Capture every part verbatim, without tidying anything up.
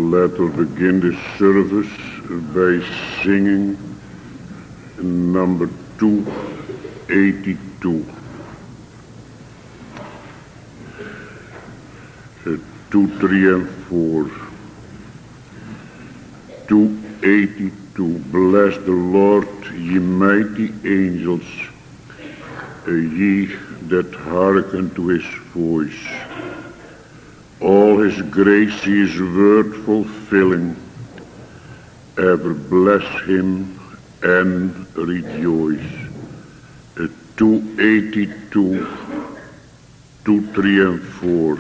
Let us begin the service by singing number two eighty-two. Uh, two, three, and four. two eighty-two. Bless the Lord, ye mighty angels, uh, ye that hearken to his voice. All his grace his word fulfilling, ever bless him and rejoice. Uh, two eighty-two, two, three, and four.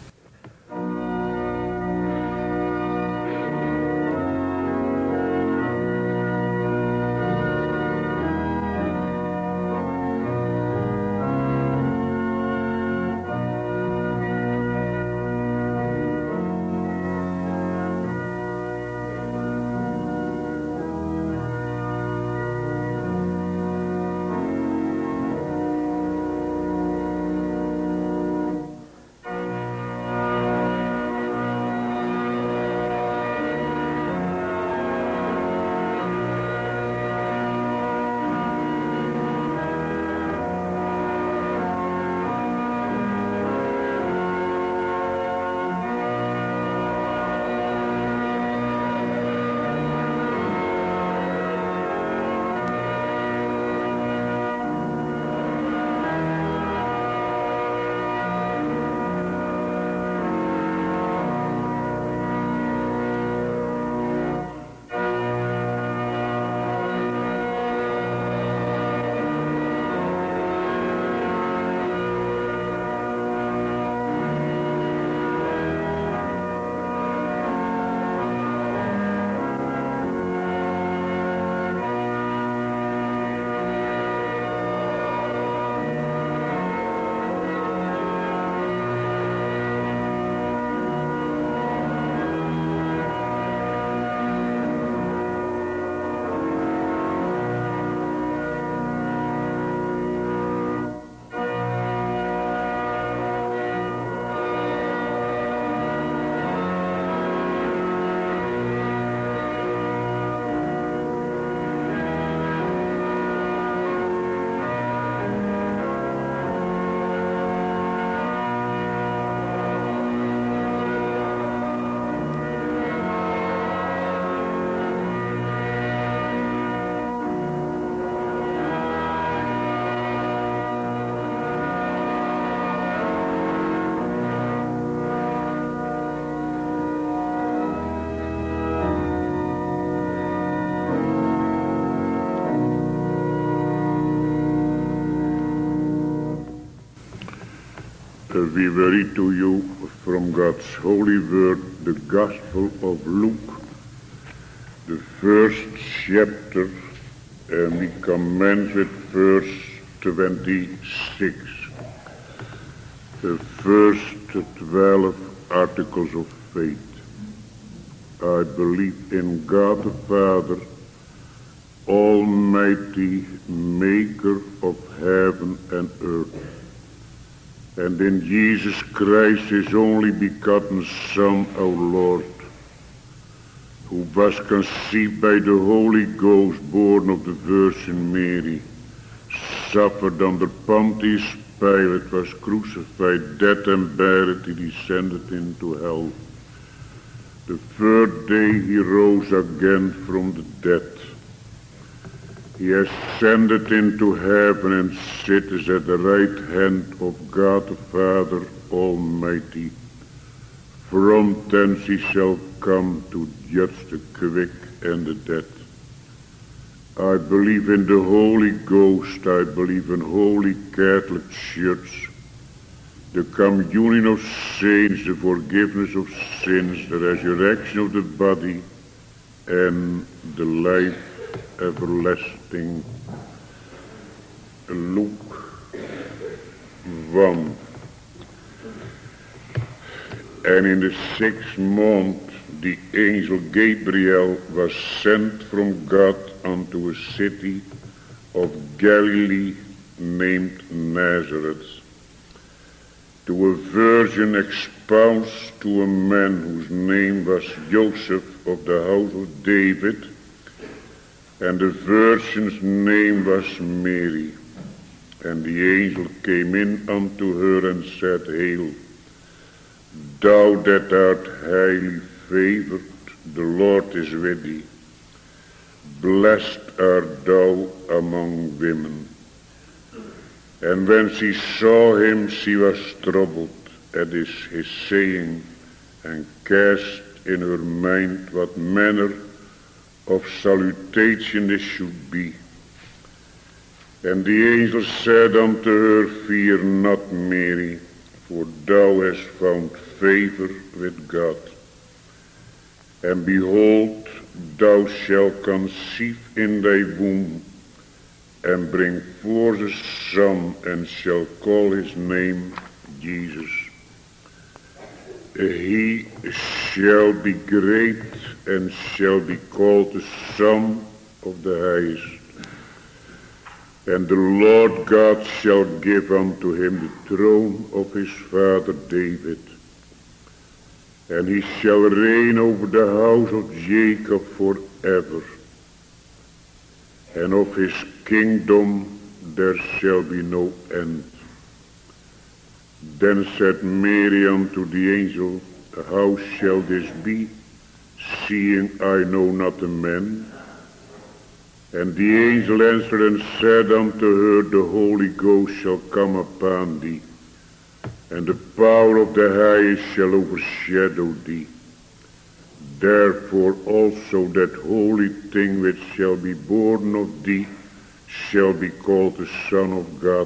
We will read to you from God's holy word the Gospel of Luke, the first chapter, and we commence with verse twenty-six. The first twelve articles of faith. I believe in God the Father, Almighty, maker of heaven and earth, and in Jesus Christ, his only begotten Son, our Lord, who was conceived by the Holy Ghost, born of the Virgin Mary, suffered under Pontius Pilate, was crucified, dead and buried, he descended into hell. The third day he rose again from the dead. He ascended into heaven and sitteth at the right hand of God the Father Almighty. From thence he shall come to judge the quick and the dead. I believe in the Holy Ghost, I believe in Holy Catholic Church, the communion of saints, the forgiveness of sins, the resurrection of the body, and the life everlasting. Luke one. And in the sixth month the angel Gabriel was sent from God unto a city of Galilee named Nazareth, to a virgin espoused to a man whose name was Joseph of the house of David, and the virgin's name was Mary. And the angel came in unto her and said, Hail, thou that art highly favored, the Lord is with thee. Blessed art thou among women. And when she saw him, she was troubled at his, his saying, and cast in her mind what manner of salutation this should be. And the angel said unto her, Fear not, Mary, for thou hast found favor with God. And behold, thou shalt conceive in thy womb, and bring forth a son, and shall call his name Jesus. He shall be great, and shall be called the Son of the Highest. And the Lord God shall give unto him the throne of his father David. And he shall reign over the house of Jacob forever. And of his kingdom there shall be no end. Then said Mary unto the angel, How shall this be, seeing I know not a man? And the angel answered and said unto her, The Holy Ghost shall come upon thee, and the power of the Highest shall overshadow thee. Therefore also that holy thing which shall be born of thee shall be called the Son of God.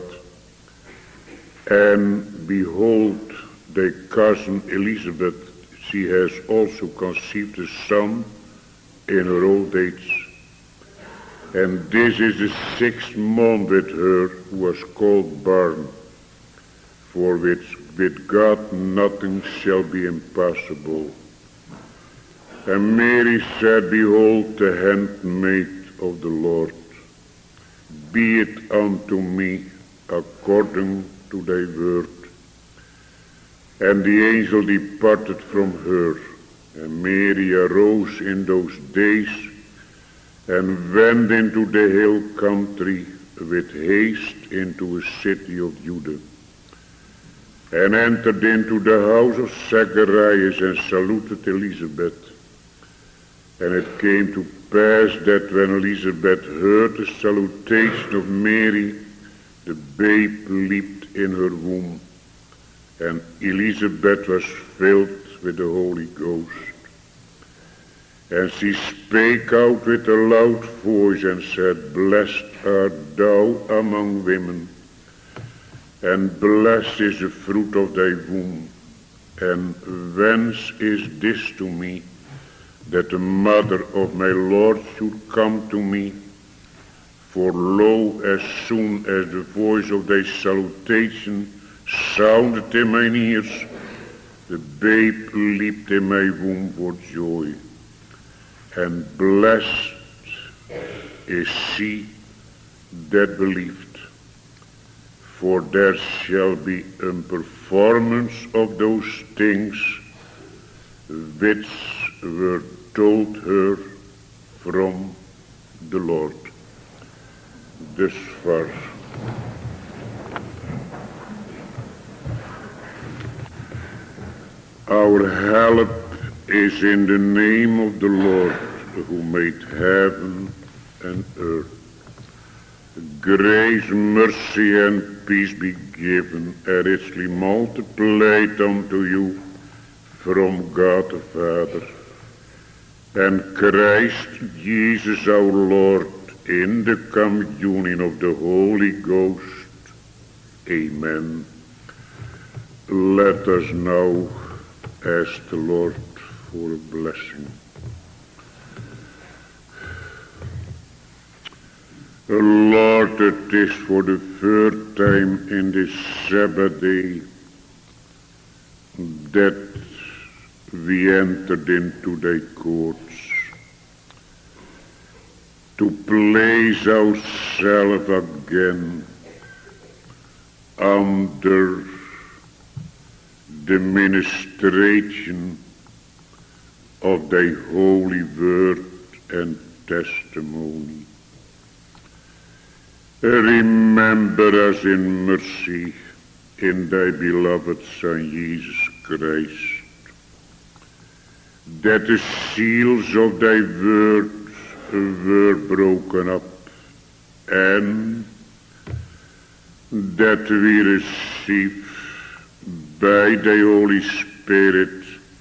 And behold, thy cousin Elizabeth, she has also conceived a son in her old age. And this is the sixth month with her who was called barren, for which with God nothing shall be impossible. And Mary said, Behold, the handmaid of the Lord, be it unto me according to thy word. And the angel departed from her, and Mary arose in those days, and went into the hill country with haste into a city of Judah, and entered into the house of Zacharias, and saluted Elizabeth. And it came to pass that when Elizabeth heard the salutation of Mary, the babe leaped in her womb, and Elizabeth was filled with the Holy Ghost. And she spake out with a loud voice, and said, Blessed art thou among women, and blessed is the fruit of thy womb. And whence is this to me, that the mother of my Lord should come to me? For lo, as soon as the voice of thy salutation sounded in mine ears, the babe leaped in my womb for joy. And blessed is she that believed, for there shall be a performance of those things which were told her from the Lord. This far. Our help is in the name of the Lord, who made heaven and earth. Grace, mercy, and peace be given and richly multiplied unto you from God the Father and Christ Jesus our Lord, in the communion of the Holy Ghost. Amen. Let us now ask the Lord for a blessing. Lord, it is for the third time in this Sabbath day that we entered into thy courts to place ourselves again under the ministration of thy holy word and testimony. Remember us in mercy in thy beloved Son Jesus Christ, that the seals of thy words were broken up, and that we receive by thy Holy Spirit,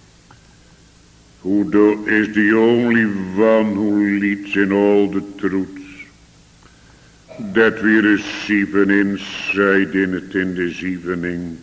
who do, is the only one who leads in all the truths, that we receive an insight in it in this evening,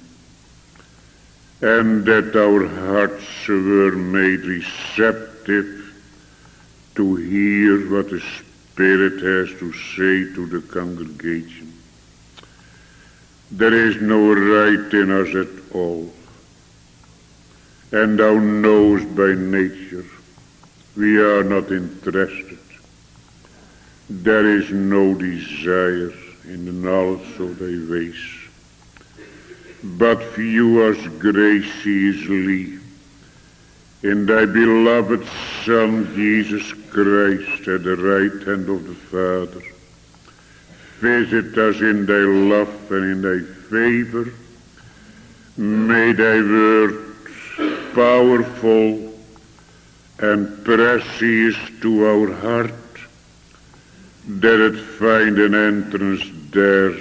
and that our hearts were made receptive to hear what the Spirit has to say to the congregation. There is no right in us at all, and thou knowest by nature we are not interested. There is no desire in the knowledge of thy ways, but view us graciously in thy beloved Son Jesus Christ at the right hand of the Father. Visit us in thy love and in thy favor. May thy word, powerful and precious to our heart, that it find an entrance there,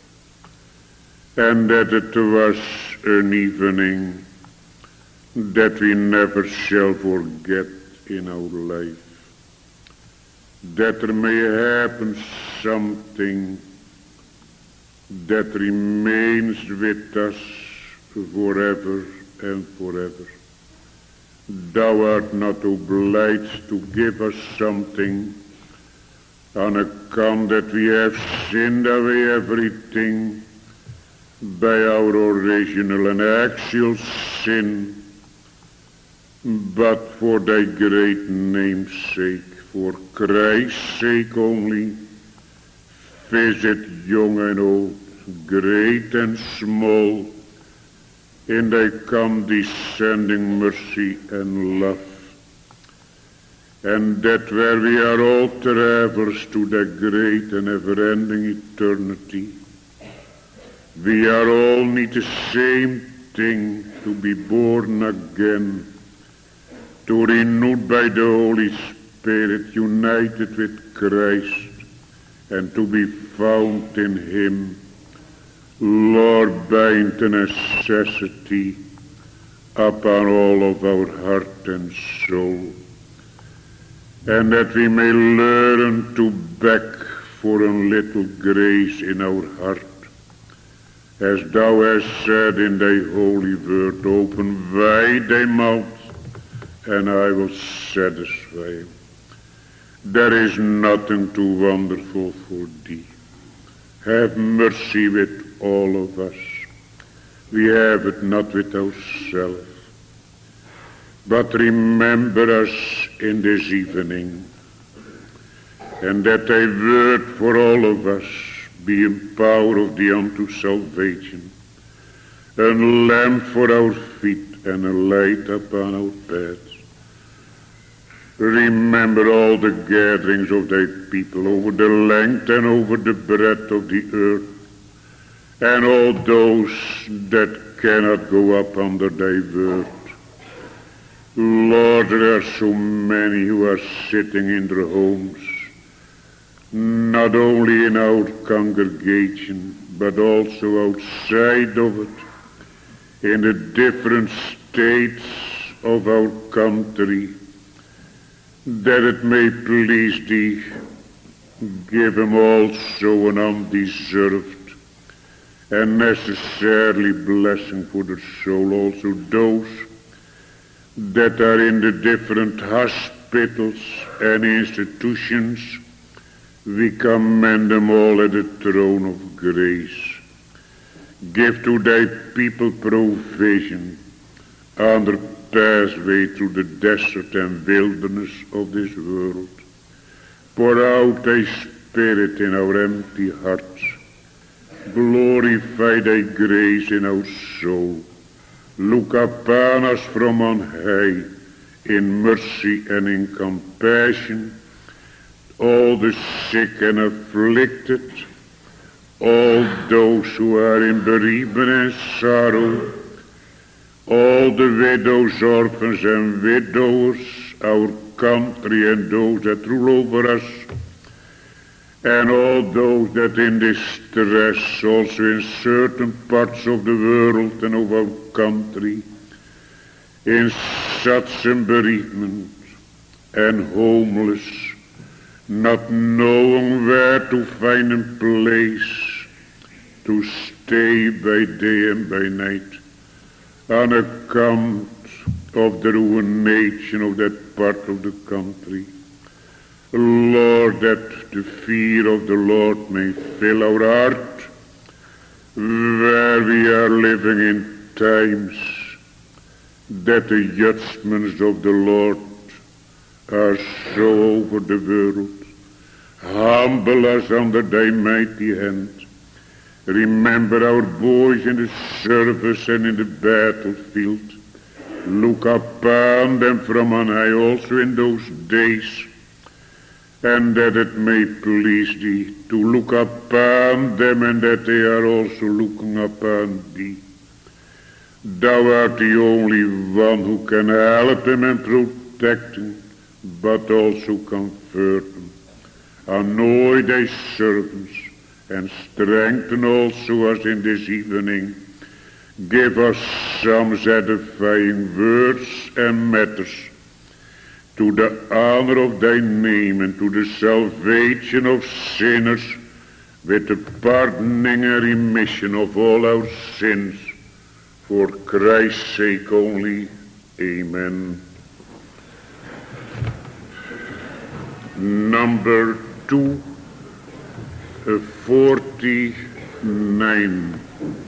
and that it was an evening that we never shall forget in our life, that there may happen something that remains with us forever and forever. Thou art not obliged to give us something on account that we have sinned away everything by our original and actual sin, but for thy great name's sake, for Christ's sake only, visit young and old, great and small, in thy condescending mercy and love, and that where we are all travelers to the great and ever-ending eternity, we are all need the same thing, to be born again, to renewed by the Holy Spirit, united with Christ, and to be found in him. Lord, bind the necessity upon all of our heart and soul, and that we may learn to beg for a little grace in our heart, as thou hast said in thy holy word, open wide thy mouth, and I will satisfy. There is nothing too wonderful for thee. Have mercy with all of us. We have it not with ourselves. But remember us in this evening, and that thy word for all of us be in power of thee unto salvation, a lamp for our feet and a light upon our paths. Remember all the gatherings of thy people over the length and over the breadth of the earth, and all those that cannot go up under thy word. Lord, there are so many who are sitting in their homes, not only in our congregation, but also outside of it, in the different states of our country, that it may please thee, give them also an undeserved and necessarily blessing for the soul. Also those that are in the different hospitals and institutions, we commend them all at the throne of grace. Give to thy people provision on their pathway through the desert and wilderness of this world. Pour out thy Spirit in our empty hearts. Glorify thy grace in our soul. Look upon us from on high in mercy and in compassion, all the sick and afflicted, all those who are in bereavement and sorrow, all the widows, orphans, and widowers, our country and those that rule over us, and all those that in distress, also in certain parts of the world and of our country, in such a bereavement and homeless, not knowing where to find a place to stay by day and by night, on account of the ruination of that part of the country. Lord, that the fear of the Lord may fill our heart, where we are living in times that the judgments of the Lord are so over the world. Humble us under thy mighty hand. Remember our boys in the service and in the battlefield. Look upon them from on high also in those days, and that it may please thee to look upon them, and that they are also looking upon thee. Thou art the only one who can help them and protect them, but also comfort them. Anoint thy servants, and strengthen also us in this evening. Give us some edifying words and matters, to the honor of thy name and to the salvation of sinners, with the pardoning and remission of all our sins, for Christ's sake only. Amen. Number two forty-nine.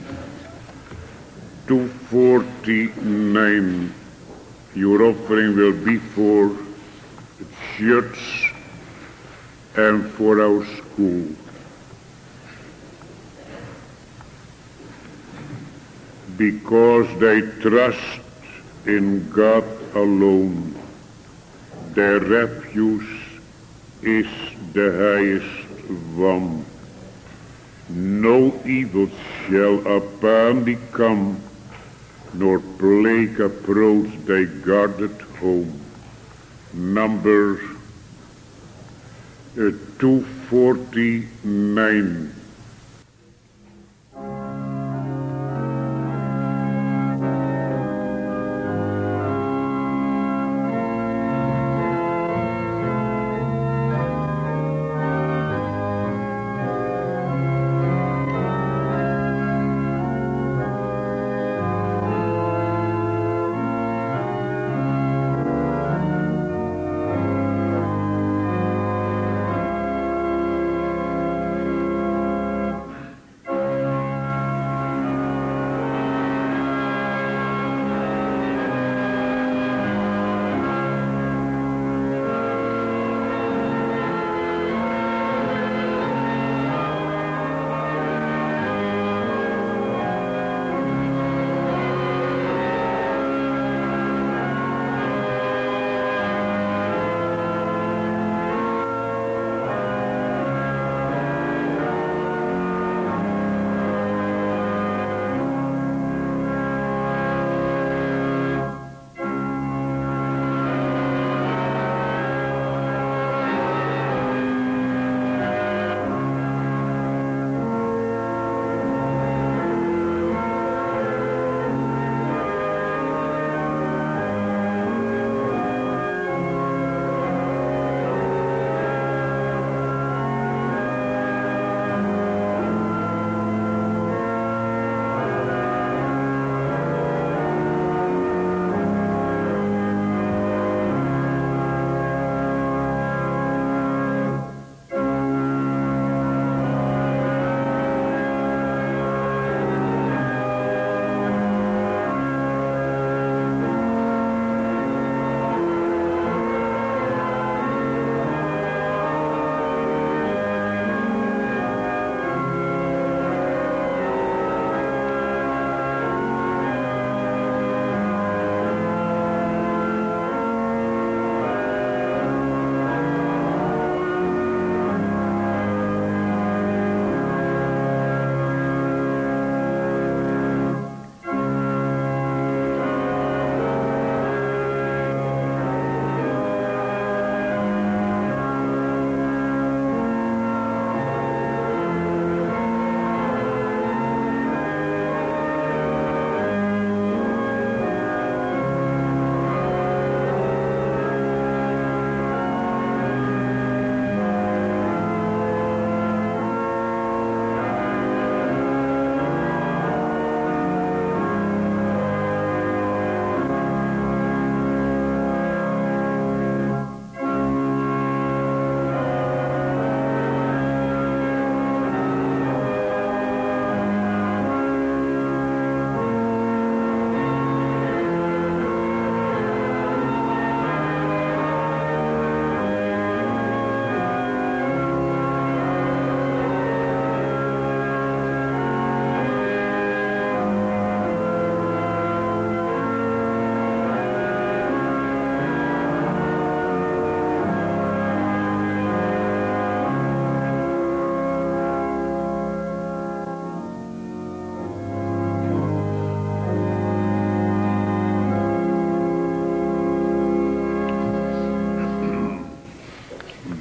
two forty-nine. Your offering will be for the church and for our school. Because they trust in God alone, their refuge is the highest one. No evil shall upon thee come, nor plague approach thy guarded home. Number uh, two forty-nine.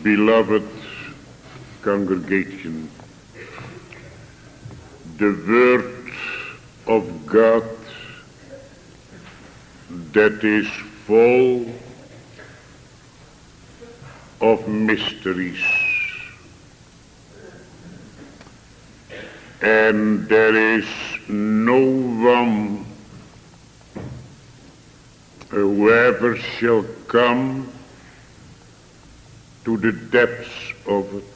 Beloved congregation, the word of God that is full of mysteries, and there is no one whoever shall come to the depths of it.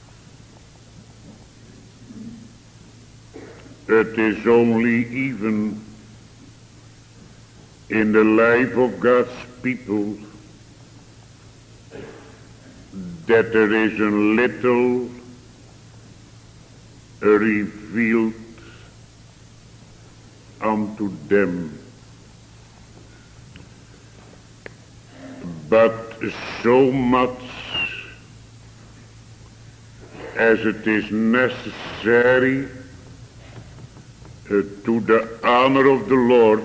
It is only even in the life of God's people that there is a little revealed unto them. But so much as it is necessary uh, to the honor of the Lord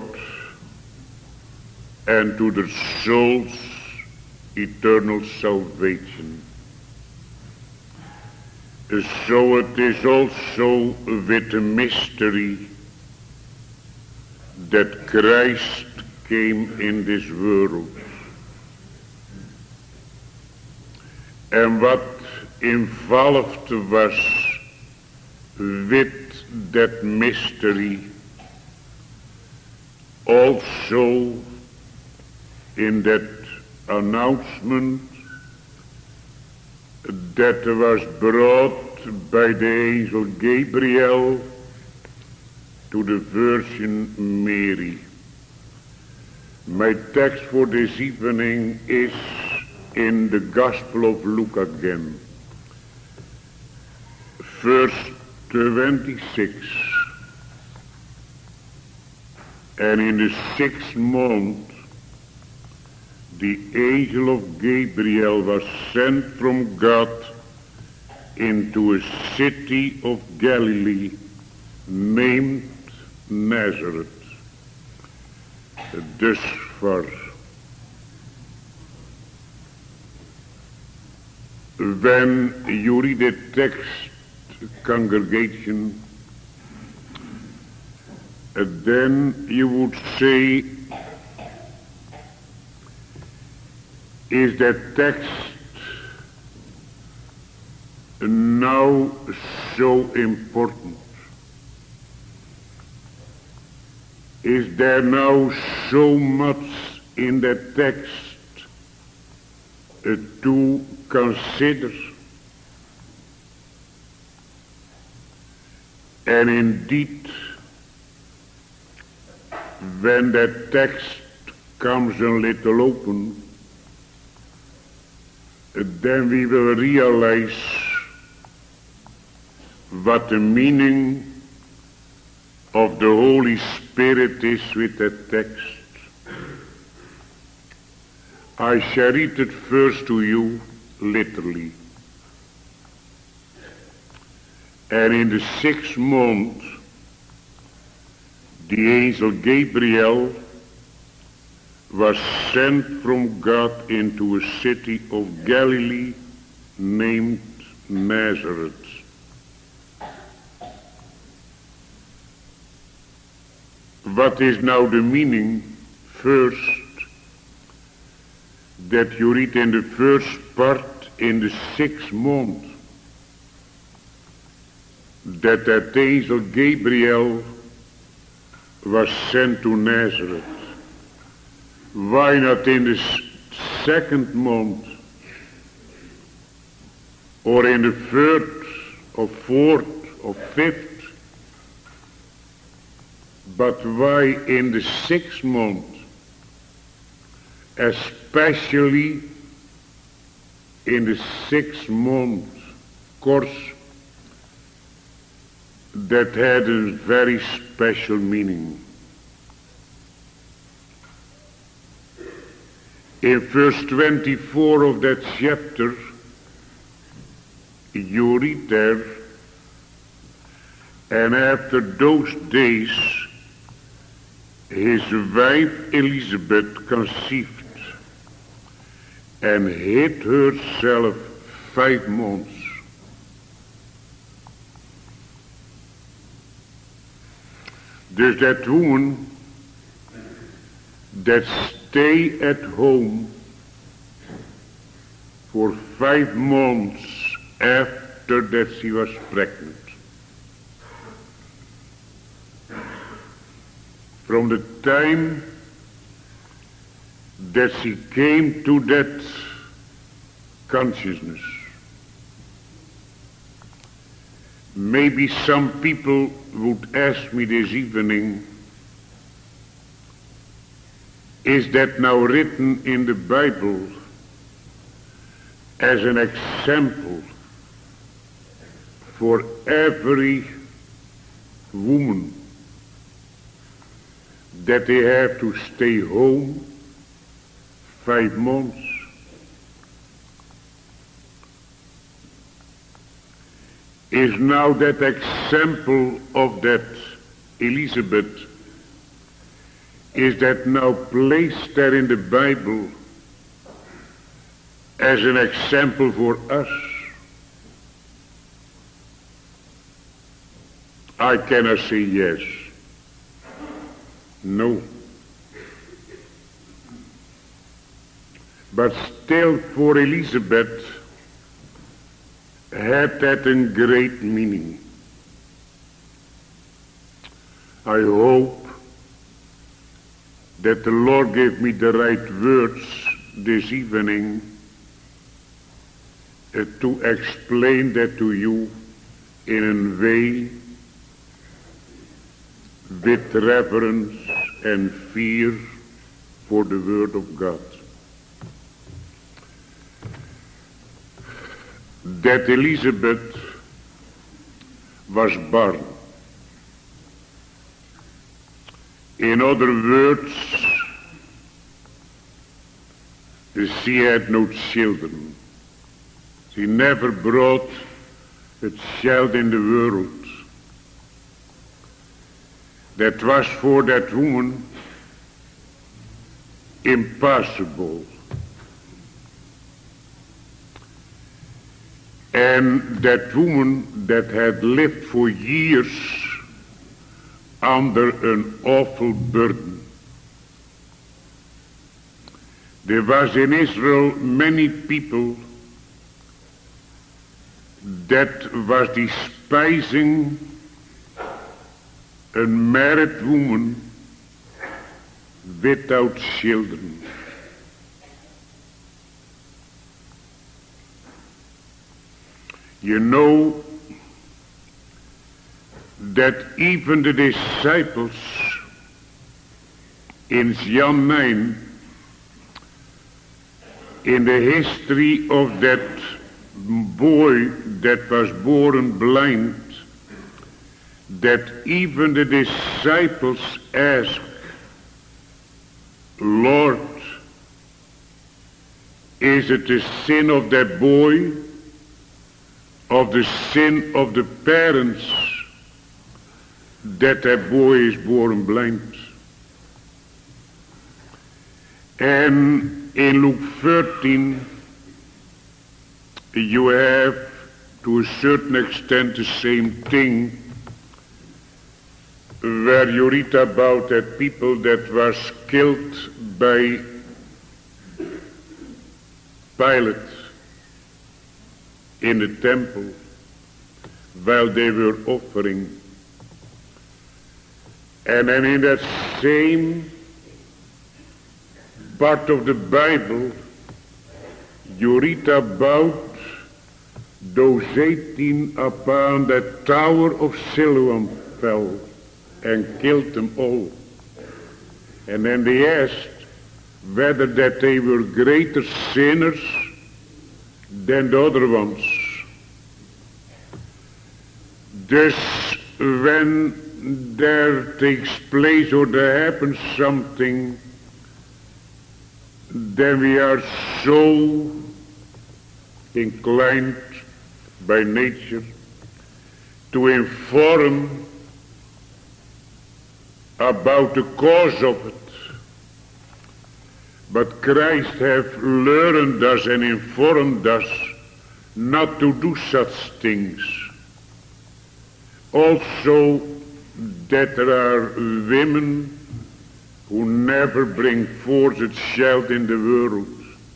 and to the soul's eternal salvation. Uh, so it is also with a mystery that Christ came in this world. And what involved was with that mystery also in that announcement that was brought by the angel Gabriel to the Virgin Mary. My text for this evening is in the Gospel of Luke again, verse twenty-six. And in the sixth month, the angel of Gabriel was sent from God into a city of Galilee named Nazareth. Thus far. When you read the text, congregation, then you would say, is that text now so important? Is there now so much in that text uh, to consider? And indeed, when that text comes a little open, then we will realize what the meaning of the Holy Spirit is with that text. I shall read it first to you literally. And in the sixth month, the angel Gabriel was sent from God into a city of Galilee named Nazareth. What is now the meaning? First, that you read in the first part in the sixth month that that angel Gabriel was sent to Nazareth. Why not in the second month or in the third or fourth or fifth? But why in the sixth month? Especially in the sixth month course that had a very special meaning. In verse twenty-four of that chapter, you read there, and after those days, his wife Elizabeth conceived and hid herself five months. Dus that woman that stay at home for five months after that she was pregnant. From the time that she came to that consciousness. Maybe some people would ask me this evening, is that now written in the Bible as an example for every woman that they have to stay home five months? Is now that example of that Elizabeth, is that now placed there in the Bible as an example for us? I cannot say yes. No. But still for Elizabeth had that a great meaning. I hope that the Lord gave me the right words this evening uh, to explain that to you in a way with reverence and fear for the Word of God. That Elizabeth was born. In other words, she had no children. She never brought a child in the world. That was for that woman impossible. And that woman that had lived for years under an awful burden. There was in Israel many people that was despising a married woman without children. You know that even the disciples in John nine, in the history of that boy that was born blind, that even the disciples asked, Lord, is it the sin of that boy, of the sin of the parents, that that boy is born blind? And in Luke thirteen, you have to a certain extent the same thing, where you read about that people that was killed by Pilate in the temple while they were offering. And then in that same part of the Bible, you read about those eighteen upon the tower of Siloam fell and killed them all. And then they asked whether that they were greater sinners than the other ones. Thus, when there takes place or there happens something, then we are so inclined by nature to inform about the cause of it. But Christ have learned us and informed us not to do such things. Also, that there are women who never bring forth a child in the world.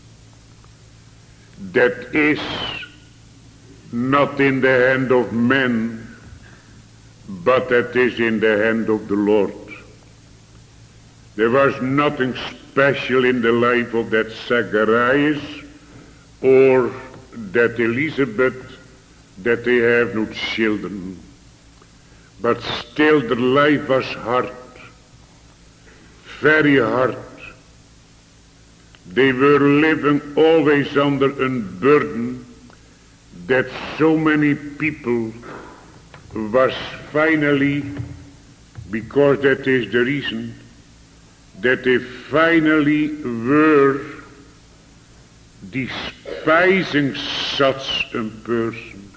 That is not in the hand of men, but that is in the hand of the Lord. There was nothing special in the life of that Zacharias or that Elizabeth, that they have no children. But still the life was hard, very hard. They were living always under a burden that so many people was finally, because that is the reason, that they finally were despising such a person.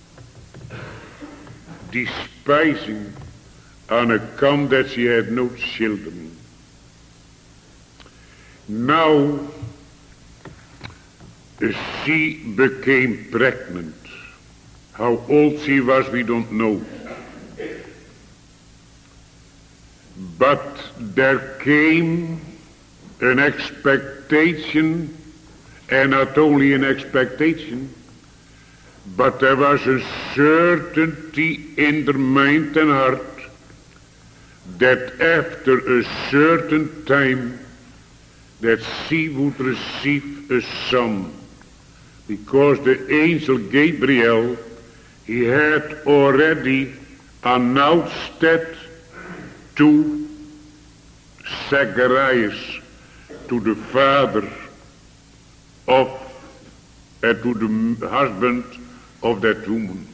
Despising on account that she had no children. Now she became pregnant. How old she was we don't know. But there came an expectation, and not only an expectation, but there was a certainty in their mind and heart that after a certain time that she would receive a son, because the angel Gabriel, he had already announced that to Zacharias, to the father of, and to the husband of that woman.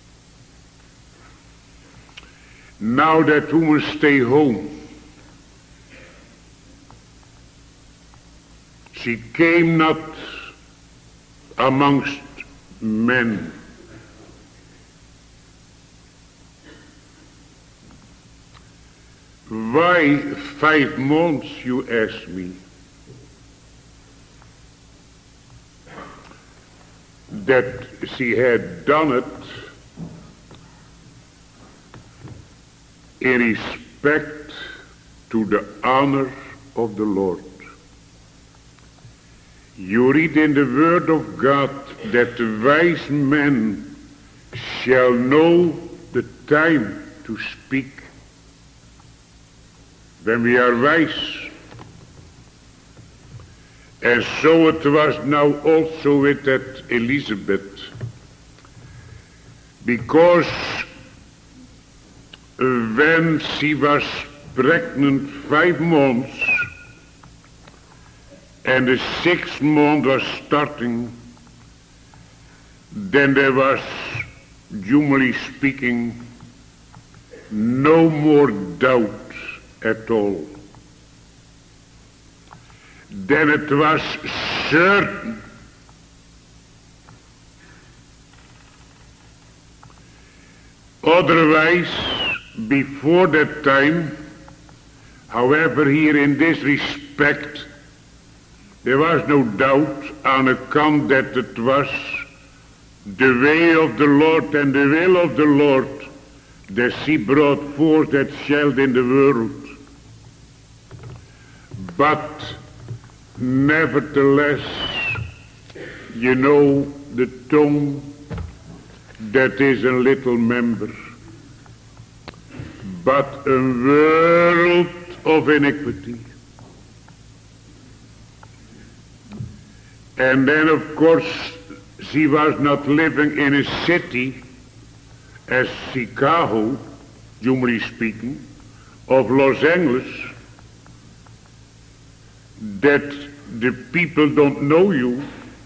Now that woman stay home. She came not amongst men. Why five months, you ask me? That she had done it in respect to the honor of the Lord. You read in the word of God that the wise men shall know the time to speak. When we are wise. And so it was now also with that Elizabeth. Because when she was pregnant five months, and the sixth month was starting, then there was, humanly speaking, no more doubt at all. Then it was certain otherwise, before that time, however, here in this respect, there was no doubt on account that it was the way of the Lord and the will of the Lord that she brought forth that child in the world. But nevertheless, you know, the tongue that is a little member, but a world of iniquity. And then, of course, she was not living in a city as Chicago, humanly speaking, of Los Angeles, that the people don't know you.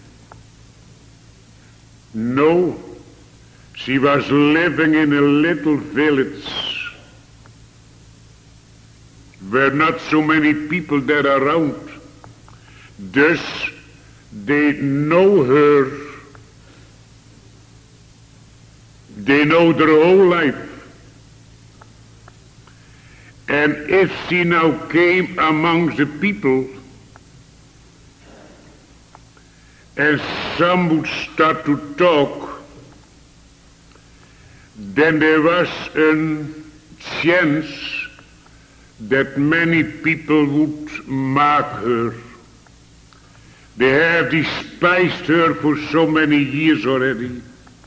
No, she was living in a little village where not so many people there around. Thus, they know her. They know their whole life. And if she now came amongst the people and some would start to talk, then there was a chance that many people would mock her. They have despised her for so many years already.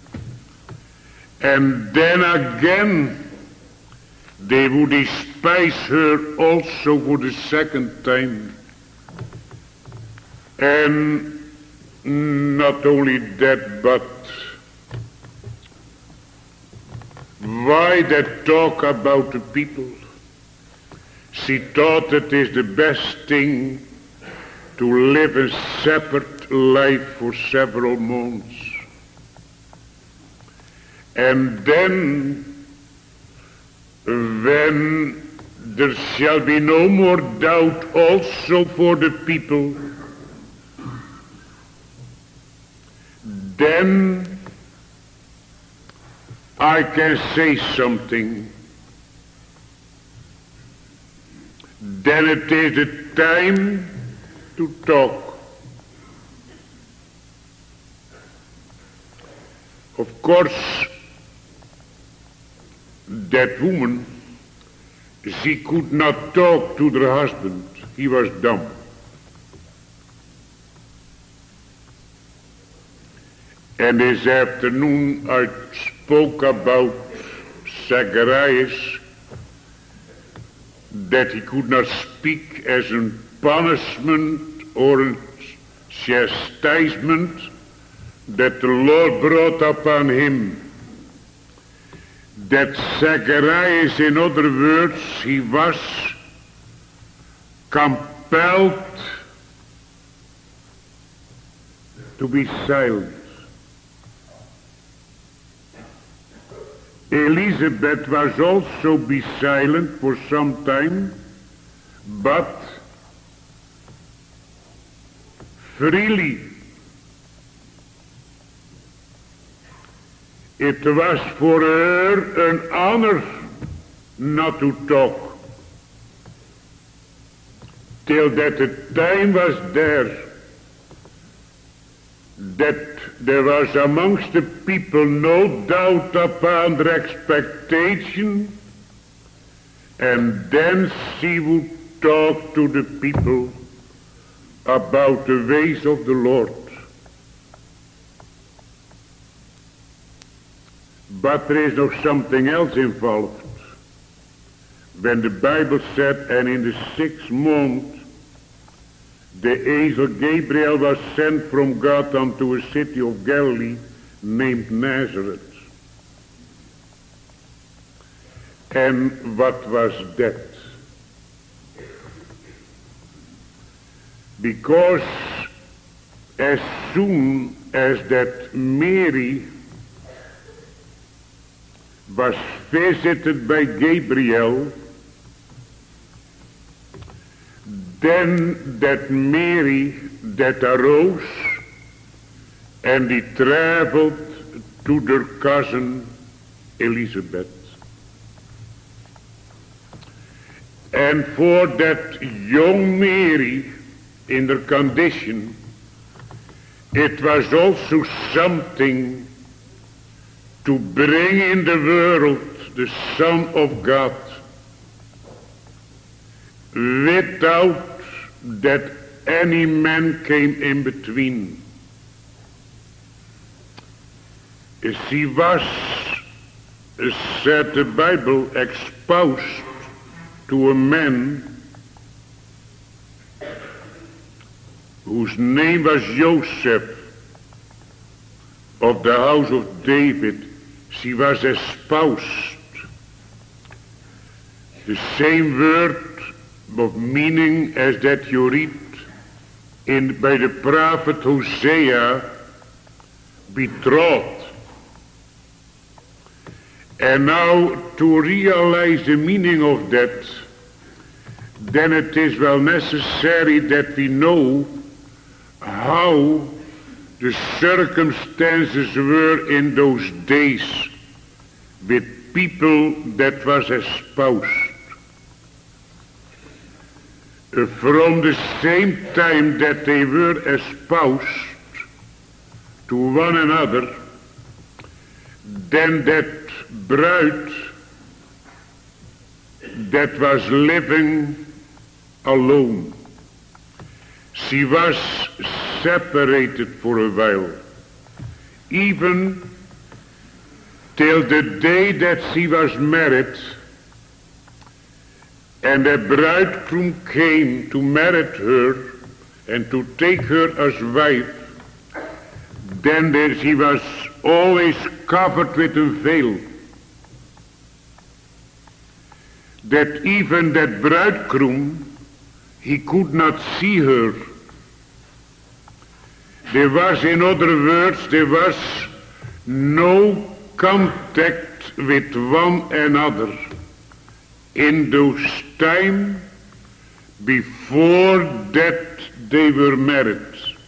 And then again, they would despise her also for the second time. And not only that, but why that talk about the people? She thought it is the best thing to live a separate life for several months. And then, when there shall be no more doubt also for the people, then I can say something. Then it is the time to talk. Of course, that woman, she could not talk to her husband. He was dumb. And this afternoon I spoke about Zacharias, that he could not speak as a punishment or a chastisement that the Lord brought upon him. That Zacharias, in other words, he was compelled to be silent. Elizabeth was also be silent for some time, but freely. It was for her an honor not to talk, till that the time was there, that there was amongst the people no doubt upon their expectation, and then she would talk to the people about the ways of the Lord. But there is noch something else involved. When the Bible said, and in the sixth month, the angel Gabriel was sent from God unto a city of Galilee named Nazareth. And what was that? Because as soon as that Mary was visited by Gabriel, then that Mary that arose and he traveled to their cousin Elizabeth. And for that young Mary in their condition, it was also something to bring in the world the Son of God without that any man came in between. She was, said the Bible, espoused to a man whose name was Joseph, of the house of David. She was espoused. The same word of meaning as that you read in by the prophet Hosea, betrothed. And now to realize the meaning of that, then it is well necessary that we know how the circumstances were in those days with people that was espoused. From the same time that they were espoused, to one another than that bride that was living alone. She was separated for a while, even till the day that she was married, and the bridegroom came to marry her and to take her as wife. Then there she was always covered with a veil, that even that bridegroom, he could not see her. There was, in other words, there was no contact with one another in those time before that they were married.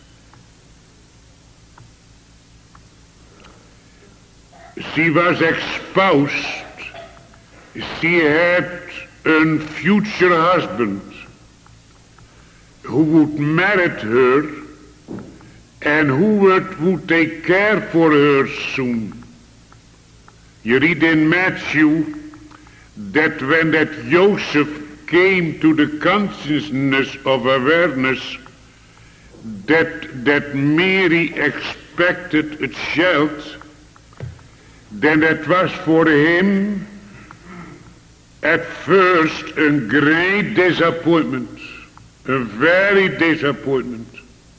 She was espoused. She had a future husband who would marry her and who would, would take care for her soon. You read in Matthew that when that Joseph came to the consciousness of awareness that that Mary expected a child, then that was for him at first a great disappointment, a very disappointment,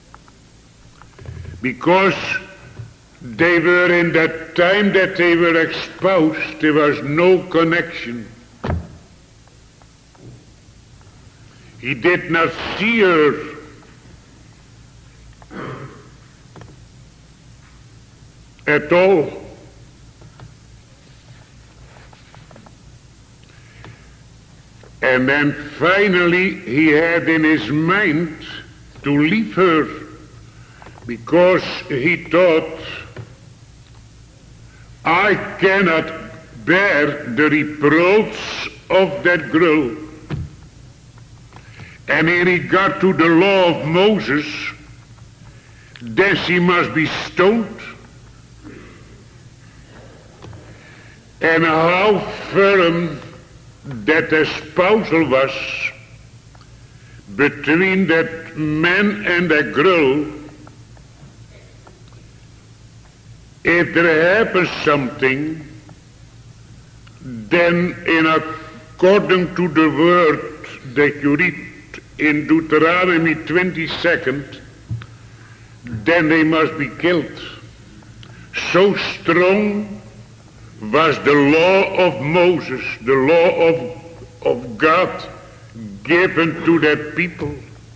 because they were in that time that they were exposed, there was no connection. He did not see her. At all. And then finally he had in his mind to leave her, because he thought, I cannot bear the reproach of that girl. And in regard to the law of Moses, then she must be stoned. And how firm that espousal was between that man and that girl. If there happens something, then in according to the word that you read in Deuteronomy twenty-second, then they must be killed. So strong was the law of Moses, the law of, of God given to that people.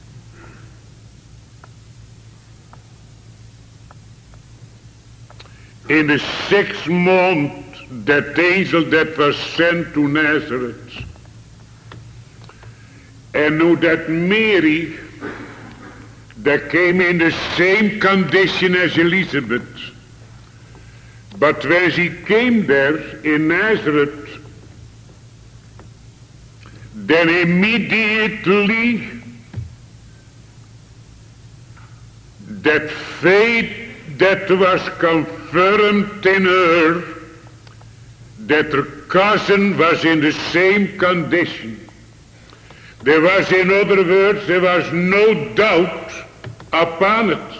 In the sixth month, that angel that was sent to Nazareth, and knew that Mary, that came in the same condition as Elizabeth, but when she came there in Nazareth, then immediately that faith that was confirmed in her, that her cousin was in the same condition. There was, in other words, there was no doubt upon it.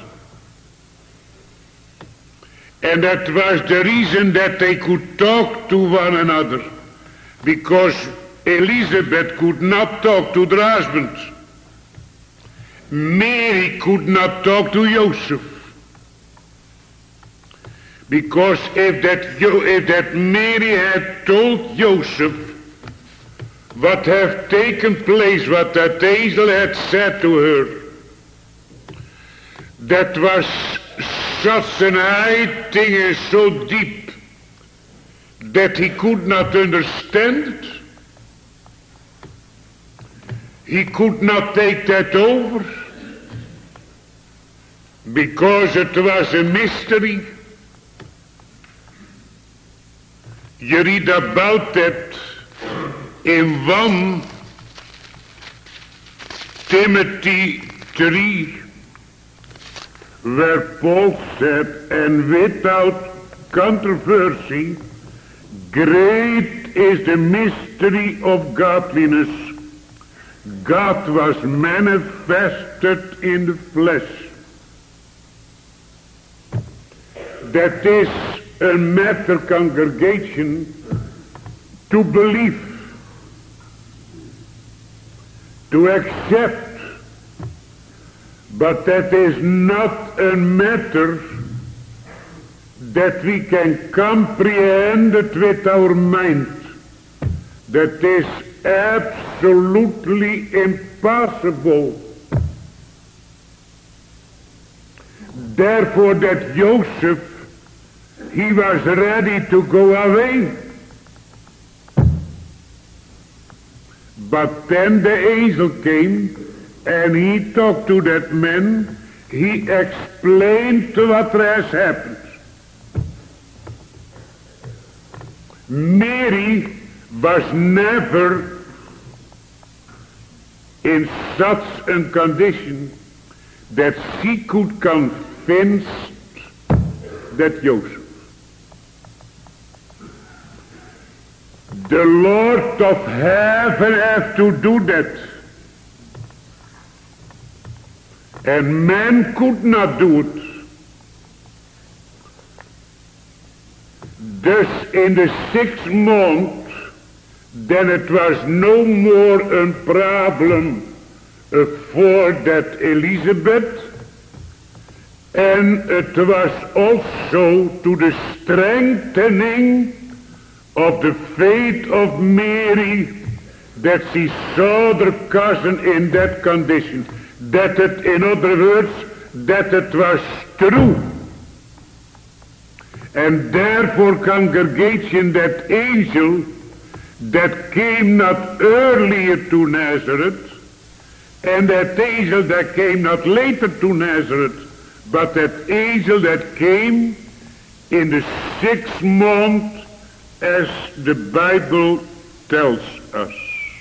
And that was the reason that they could talk to one another, because Elizabeth could not talk to the husband. Mary could not talk to Joseph. Because if that, if that Mary had told Joseph what had taken place, what that angel had said to her, that was such an high thing and so deep that he could not understand it. He could not take that over, because it was a mystery. You read about that in First Timothy three, where Paul said, and without controversy, great is the mystery of godliness. God was manifested in the flesh. That is a matter, congregation, to believe, to accept, but that is not a matter that we can comprehend it with our mind. That is absolutely impossible. Therefore that Joseph, he was ready to go away. But then the angel came and he talked to that man. He explained what has happened. Mary was never in such a condition that she could convince that Joseph. The Lord of heaven has to do that. And man could not do it. Thus in the sixth month, then it was no more a problem uh, for that Elizabeth, and it was also to the strengthening of the faith of Mary that she saw her cousin in that condition. That it, in other words, that it was true. And therefore, congregation, that angel that came not earlier to Nazareth, and that angel that came not later to Nazareth, but that angel that came in the sixth month, as the Bible tells us.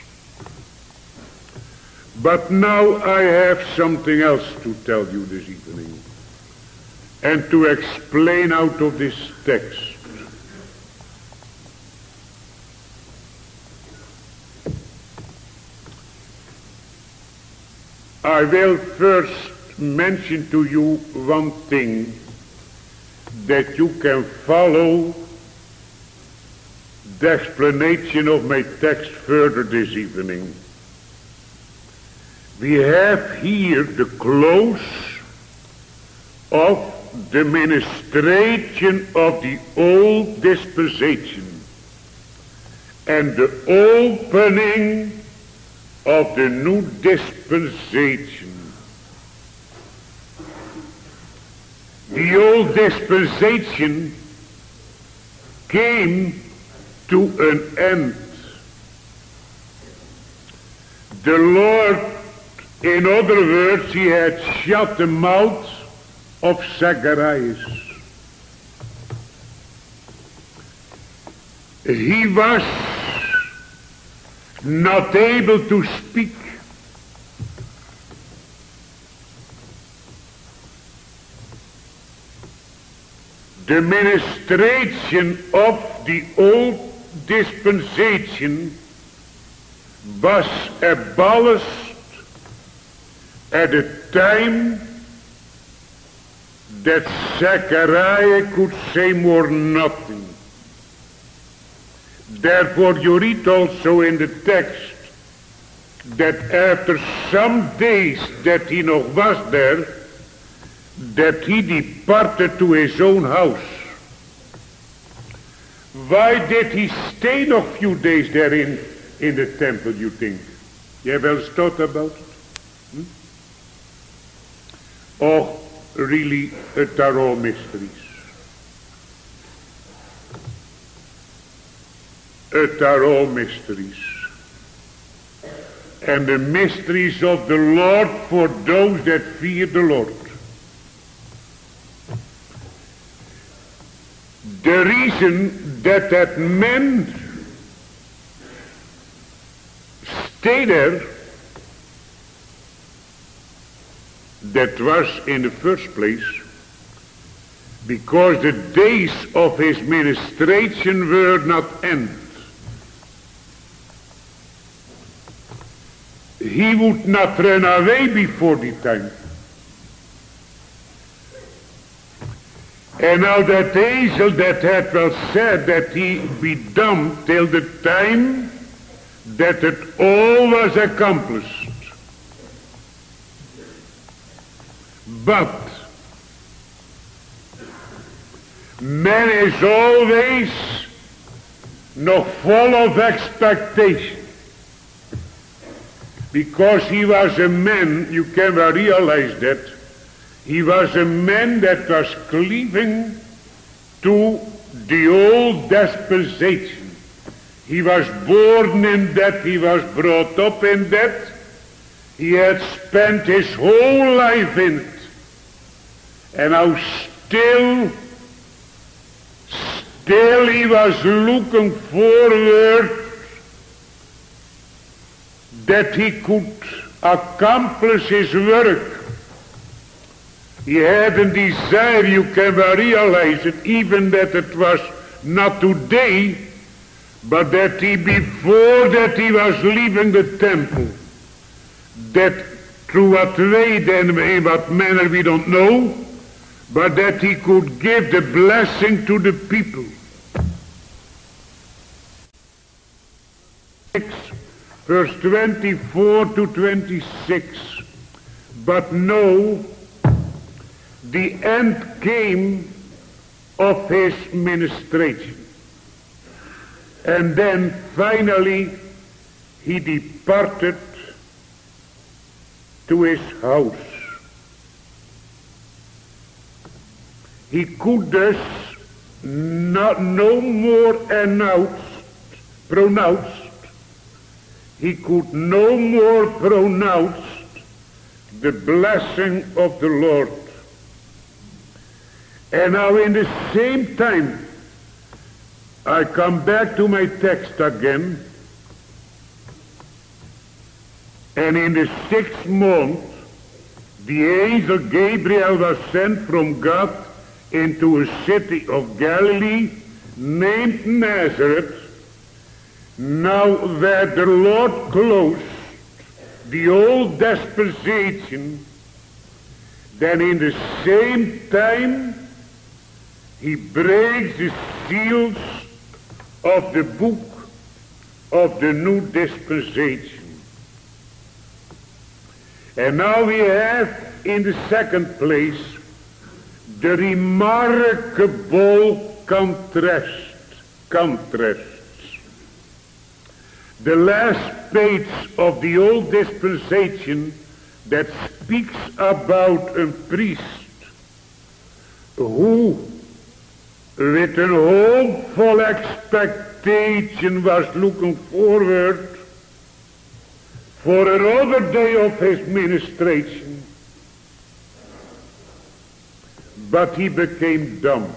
But now I have something else to tell you this evening, and to explain out of this text. I will first mention to you one thing, that you can follow the explanation of my text further this evening. We have here the close of the ministration of the old dispensation and the opening of the new dispensation. The old dispensation came to an end. The Lord, in other words, he had shut the mouth of Zacharias. He was not able to speak. The ministration of the old dispensation was abolished at a time that Zechariah could say more nothing. Therefore you read also in the text that after some days that he nog was there, that he departed to his own house. Why did he stay nog few days there in, in the temple, you think? You have well thought about it? Hmm? Oh, really, it are all mysteries. It are all mysteries. And the mysteries of the Lord for those that fear the Lord. The reason that that man stay there, that was in the first place because the days of his ministration were not ended. He would not run away before the time. And now that angel that had well said that he be dumb till the time that it all was accomplished. But man is always nog full of expectation. Because he was a man, you can well realize that, he was a man that was cleaving to the old dispensation. He was born in that, he was brought up in that, he had spent his whole life in it. And now still, still he was looking forward that he could accomplish his work. He had a desire, you can well realize it, even that it was not today, but that he, before that he was leaving the temple, that through what way then, in what manner we don't know, but that he could give the blessing to the people. Verse twenty-four to twenty-six. But no, the end came of his ministration. And then finally he departed to his house. He could thus not no more announced, pronounced, he could no more pronounce the blessing of the Lord. And now in the same time, I come back to my text again, and in the sixth month, the angel Gabriel was sent from God into a city of Galilee named Nazareth, now where the Lord closed the old dispensation, then in the same time he breaks the seals of the book of the new dispensation. And now we have in the second place the remarkable contrast, contrasts. The last page of the old dispensation that speaks about a priest who with an hopeful expectation was looking forward for another day of his ministration, but he became dumb,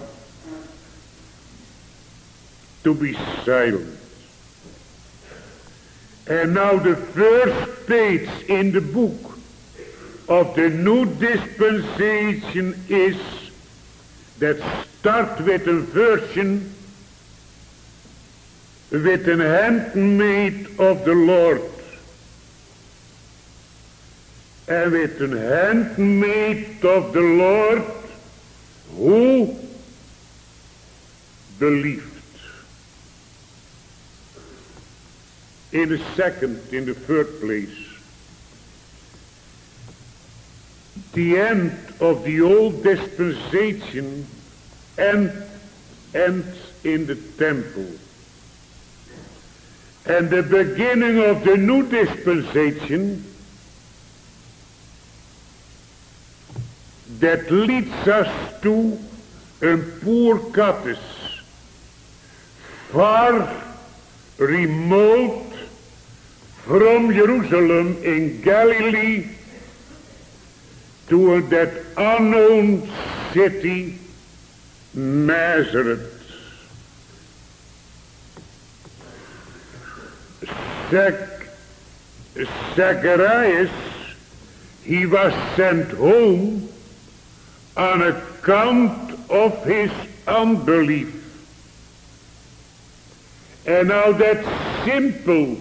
to be silent. And now the first page in the book of the new dispensation is that start with a version with an handmaid of the Lord. And with an handmaid of the Lord who believed. In the second, in the third place, the end of the old dispensation end, ends in the temple. And the beginning of the new dispensation that leads us to a poor cottage, far remote from Jerusalem in Galilee, to that unknown city, Nazareth. Zac- Zacharias, He was sent home on account of his unbelief. And now that simple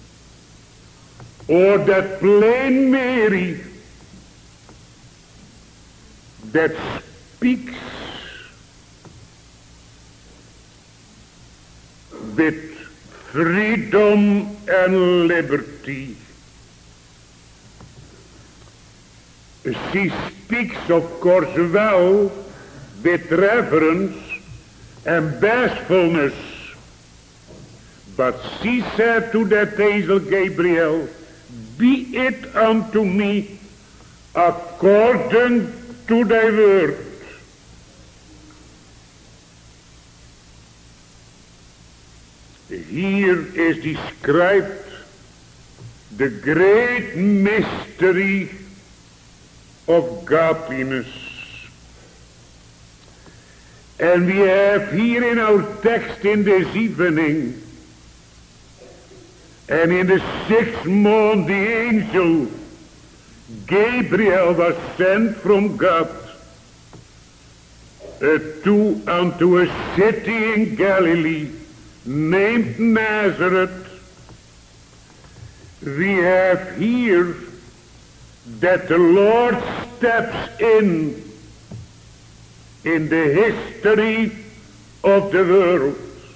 or that plain Mary that speaks with freedom and liberty. She speaks, of course, well with reverence and bashfulness. But she said to that angel Gabriel, be it unto me according to thy word. Here is described the great mystery of godliness. And we have here in our text in this evening, and in the sixth month the angel Gabriel was sent from God uh, to unto a city in Galilee named Nazareth. We have here that the Lord steps in in the history of the world.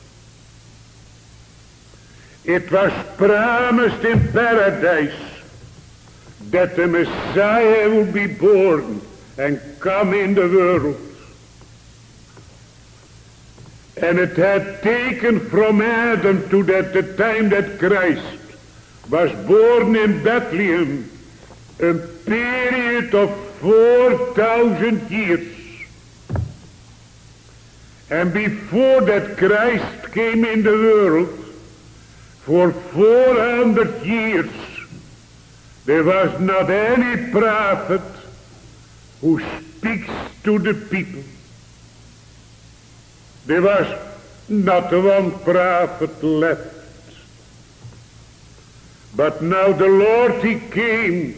It was promised in paradise that the Messiah would be born and come in the world. And it had taken from Adam to that the time that Christ was born in Bethlehem a period of four thousand years. And before that Christ came in the world, for four hundred years, there was not any prophet who speaks to the people. There was not one prophet left. But now the Lord, he came.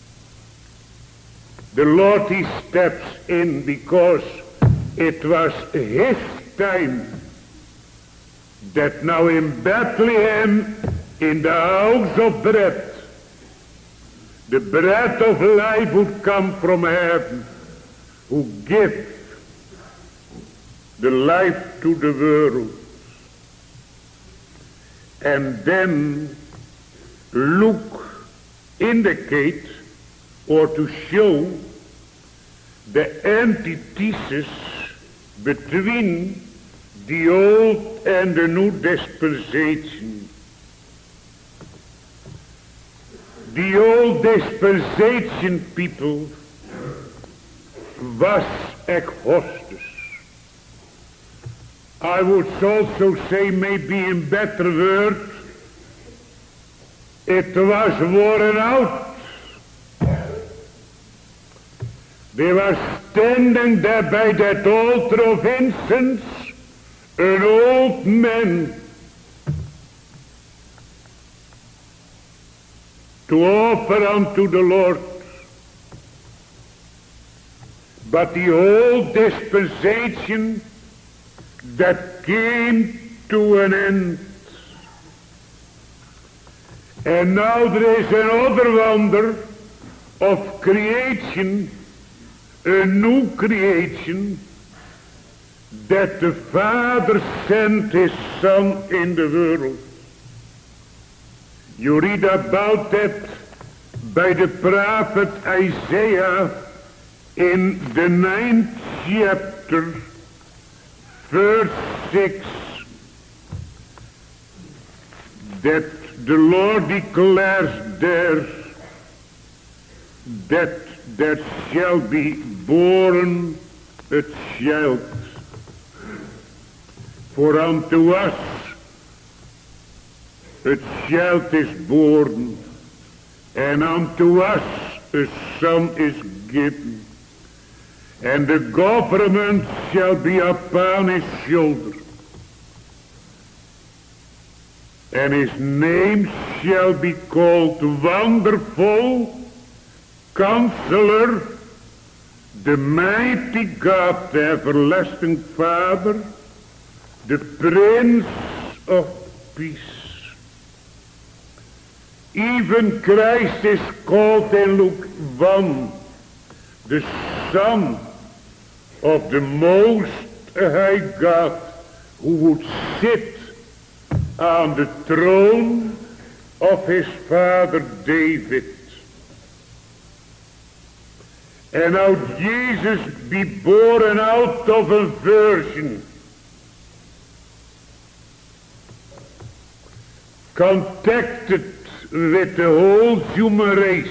The Lord, he steps in because it was his time that now in Bethlehem, in the house of bread, the bread of life would come from heaven, who gives the life to the world. And then Luke indicates, or to show, the antithesis between the old and the new dispensation. The old dispensation, people, was exhausted. I would also say, maybe in better words, it was worn out. They were standing there by that altar of incense, an old man, to offer unto the Lord. But the whole dispensation that came to an end. And now there is another wonder of creation, a new creation, that the Father sent his Son in the world. You read about that by the prophet Isaiah in the ninth chapter, verse six, that the Lord declares there that there shall be born a child. For unto us a child is born, and unto us a son is given, and the government shall be upon his shoulder, and his name shall be called Wonderful, Counselor, the mighty God, the everlasting Father, the Prince of Peace. Even Christ is called in Luke one, the Son of the Most High God, who would sit on the throne of his father David. And now Jesus be born out of a virgin, contacted with the whole human race.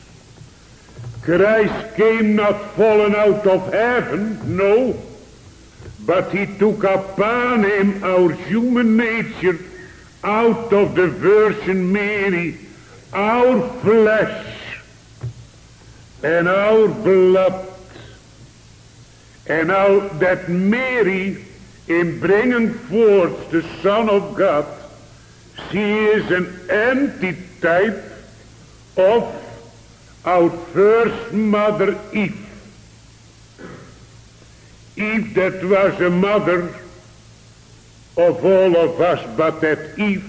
Christ came not fallen out of heaven, no, but he took upon him our human nature out of the Virgin Mary, our flesh and our blood. And now that Mary, in bringing forth the Son of God, she is an antitype of our first mother Eve. Eve that was a mother of all of us, but that Eve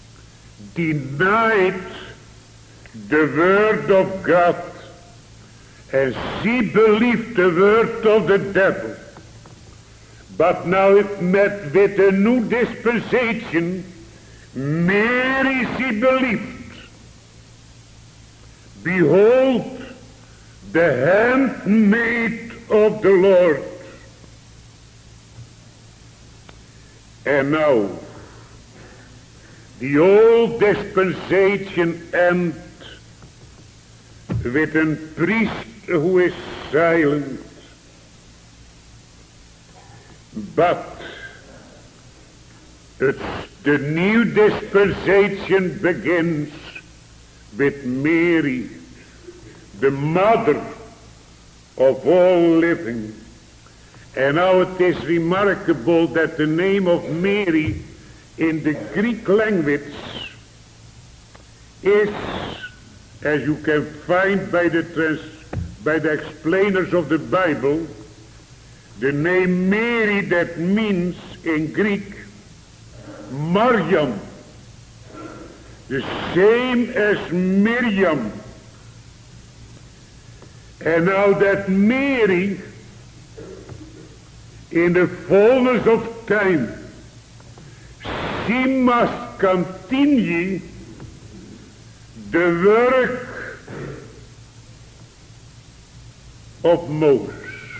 denied the word of God, and she believed the word of the devil. But now it met with a new dispensation. Mary, she believed. Behold, the handmaid of the Lord. And now, the old dispensation ends with a priest who is silent. But it's the new dispensation begins with Mary, the mother of all living. And now it is remarkable that the name of Mary in the Greek language is, as you can find by the trans, by the explainers of the Bible, the name Mary that means in Greek Mariam, the same as Miriam. And now that Mary, in the fullness of time, she must continue the work of Moses.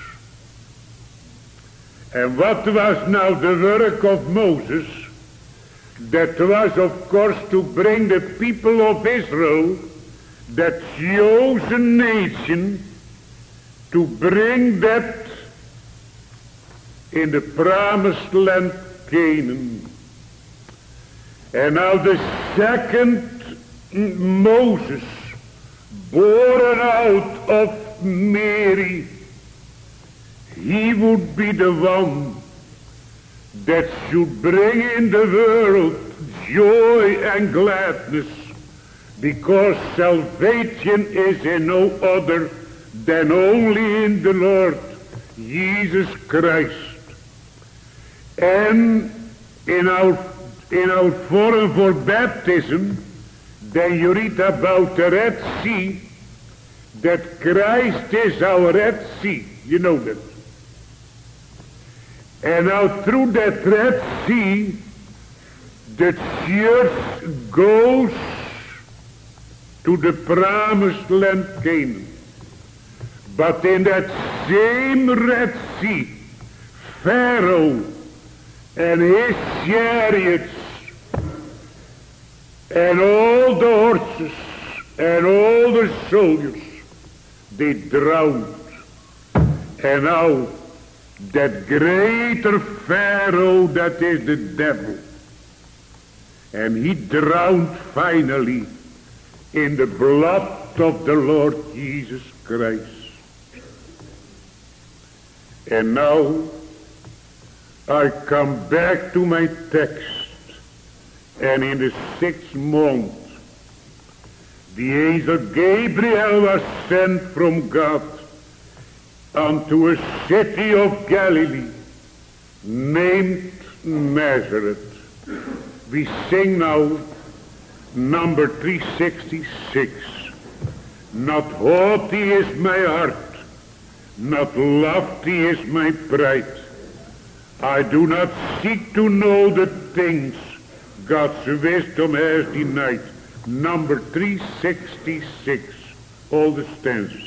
And what was now the work of Moses? That was, of course, to bring the people of Israel, that chosen nation, to bring that in the promised land Canaan. And now the second Moses, born out of Mary, he would be the one that should bring in the world joy and gladness, because salvation is in no other than only in the Lord Jesus Christ. And in our in our forum for baptism, then you read about the Red Sea, that Christ is our Red Sea. You know that. And now through that Red Sea, the church goes to the promised land Canaan. But in that same Red Sea, Pharaoh and his chariots and all the horses and all the soldiers, they drowned. And now that greater Pharaoh, that is the devil, and he drowned finally in the blood of the Lord Jesus Christ. And now I come back to my text, and in the sixth month The angel Gabriel was sent from God unto a city of Galilee named Nazareth. We sing now number three sixty-six. Not haughty is my heart, not lofty is my pride. I do not seek to know the things God's wisdom has denied. Number three sixty-six, all the stanzas.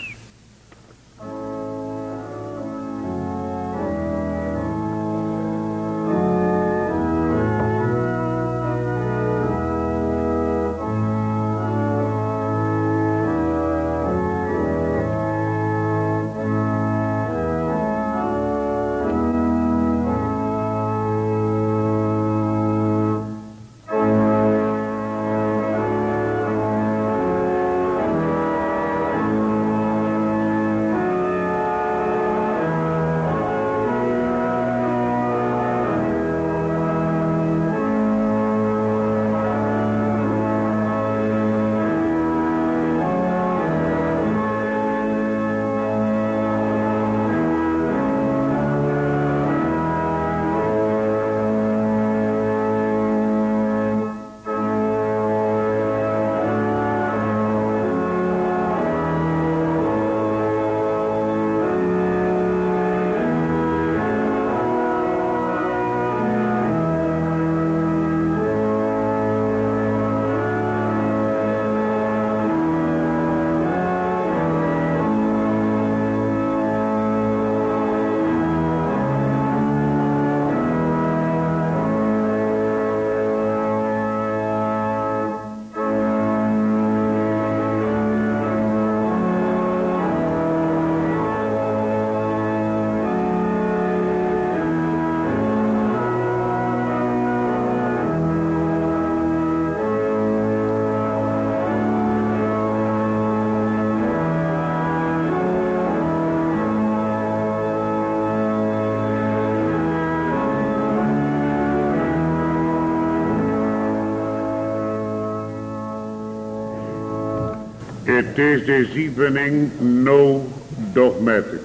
It is this evening no dogmatic,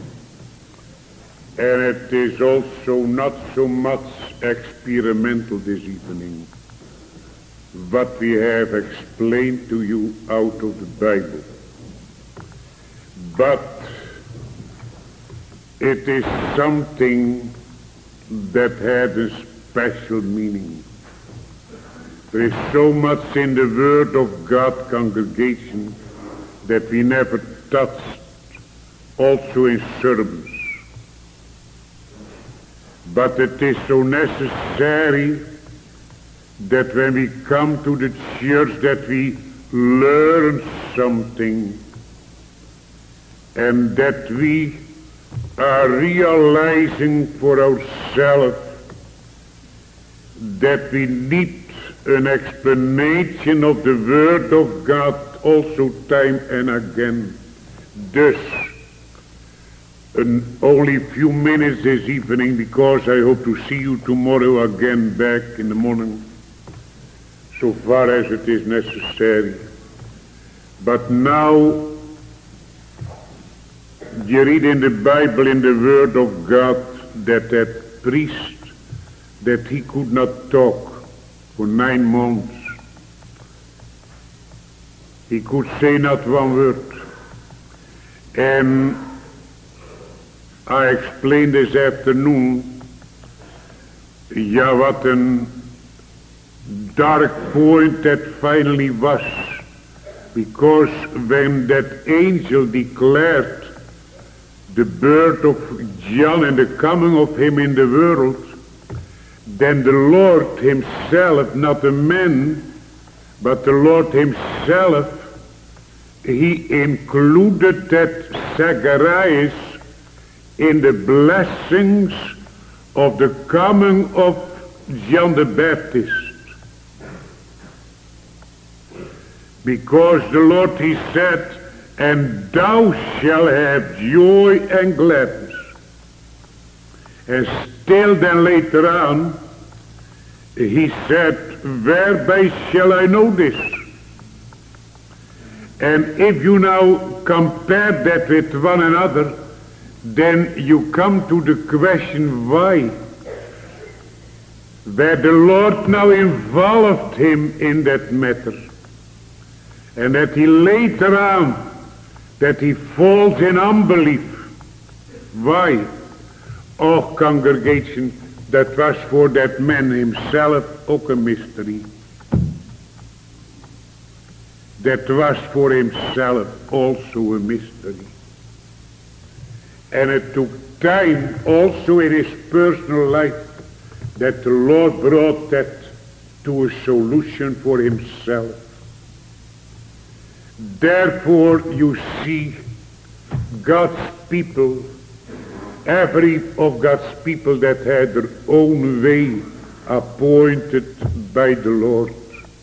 and it is also not so much experimental this evening, what we have explained to you out of the Bible. But it is something that had a special meaning. There is so much in the Word of God, congregation, that we never touched, also in sermons. But it is so necessary that when we come to the church that we learn something, and that we are realizing for ourselves that we need an explanation of the Word of God also time and again. Thus, an only few minutes this evening, because I hope to see you tomorrow again back in the morning, so far as it is necessary. But now, you read in the Bible, in the Word of God, that that priest, that he could not talk for nine months. He could say not one word. And I explained this afternoon, yeah, what a dark point that finally was. Because when that angel declared the birth of John and the coming of him in the world, then the Lord himself, not a man, but the Lord himself, he included that Zacharias in the blessings of the coming of John the Baptist. Because the Lord, he said, and thou shalt have joy and gladness. And still then later on, he said, whereby shall I know this? And if you now compare that with one another, then you come to the question why. Where the Lord now involved him in that matter. And that he later on, that he falls in unbelief. Why? Oh, congregation, that was for that man himself ook a mystery. That was for himself also a mystery. And it took time also in his personal life that the Lord brought that to a solution for himself. Therefore you see God's people, every of God's people that had their own way appointed by the Lord.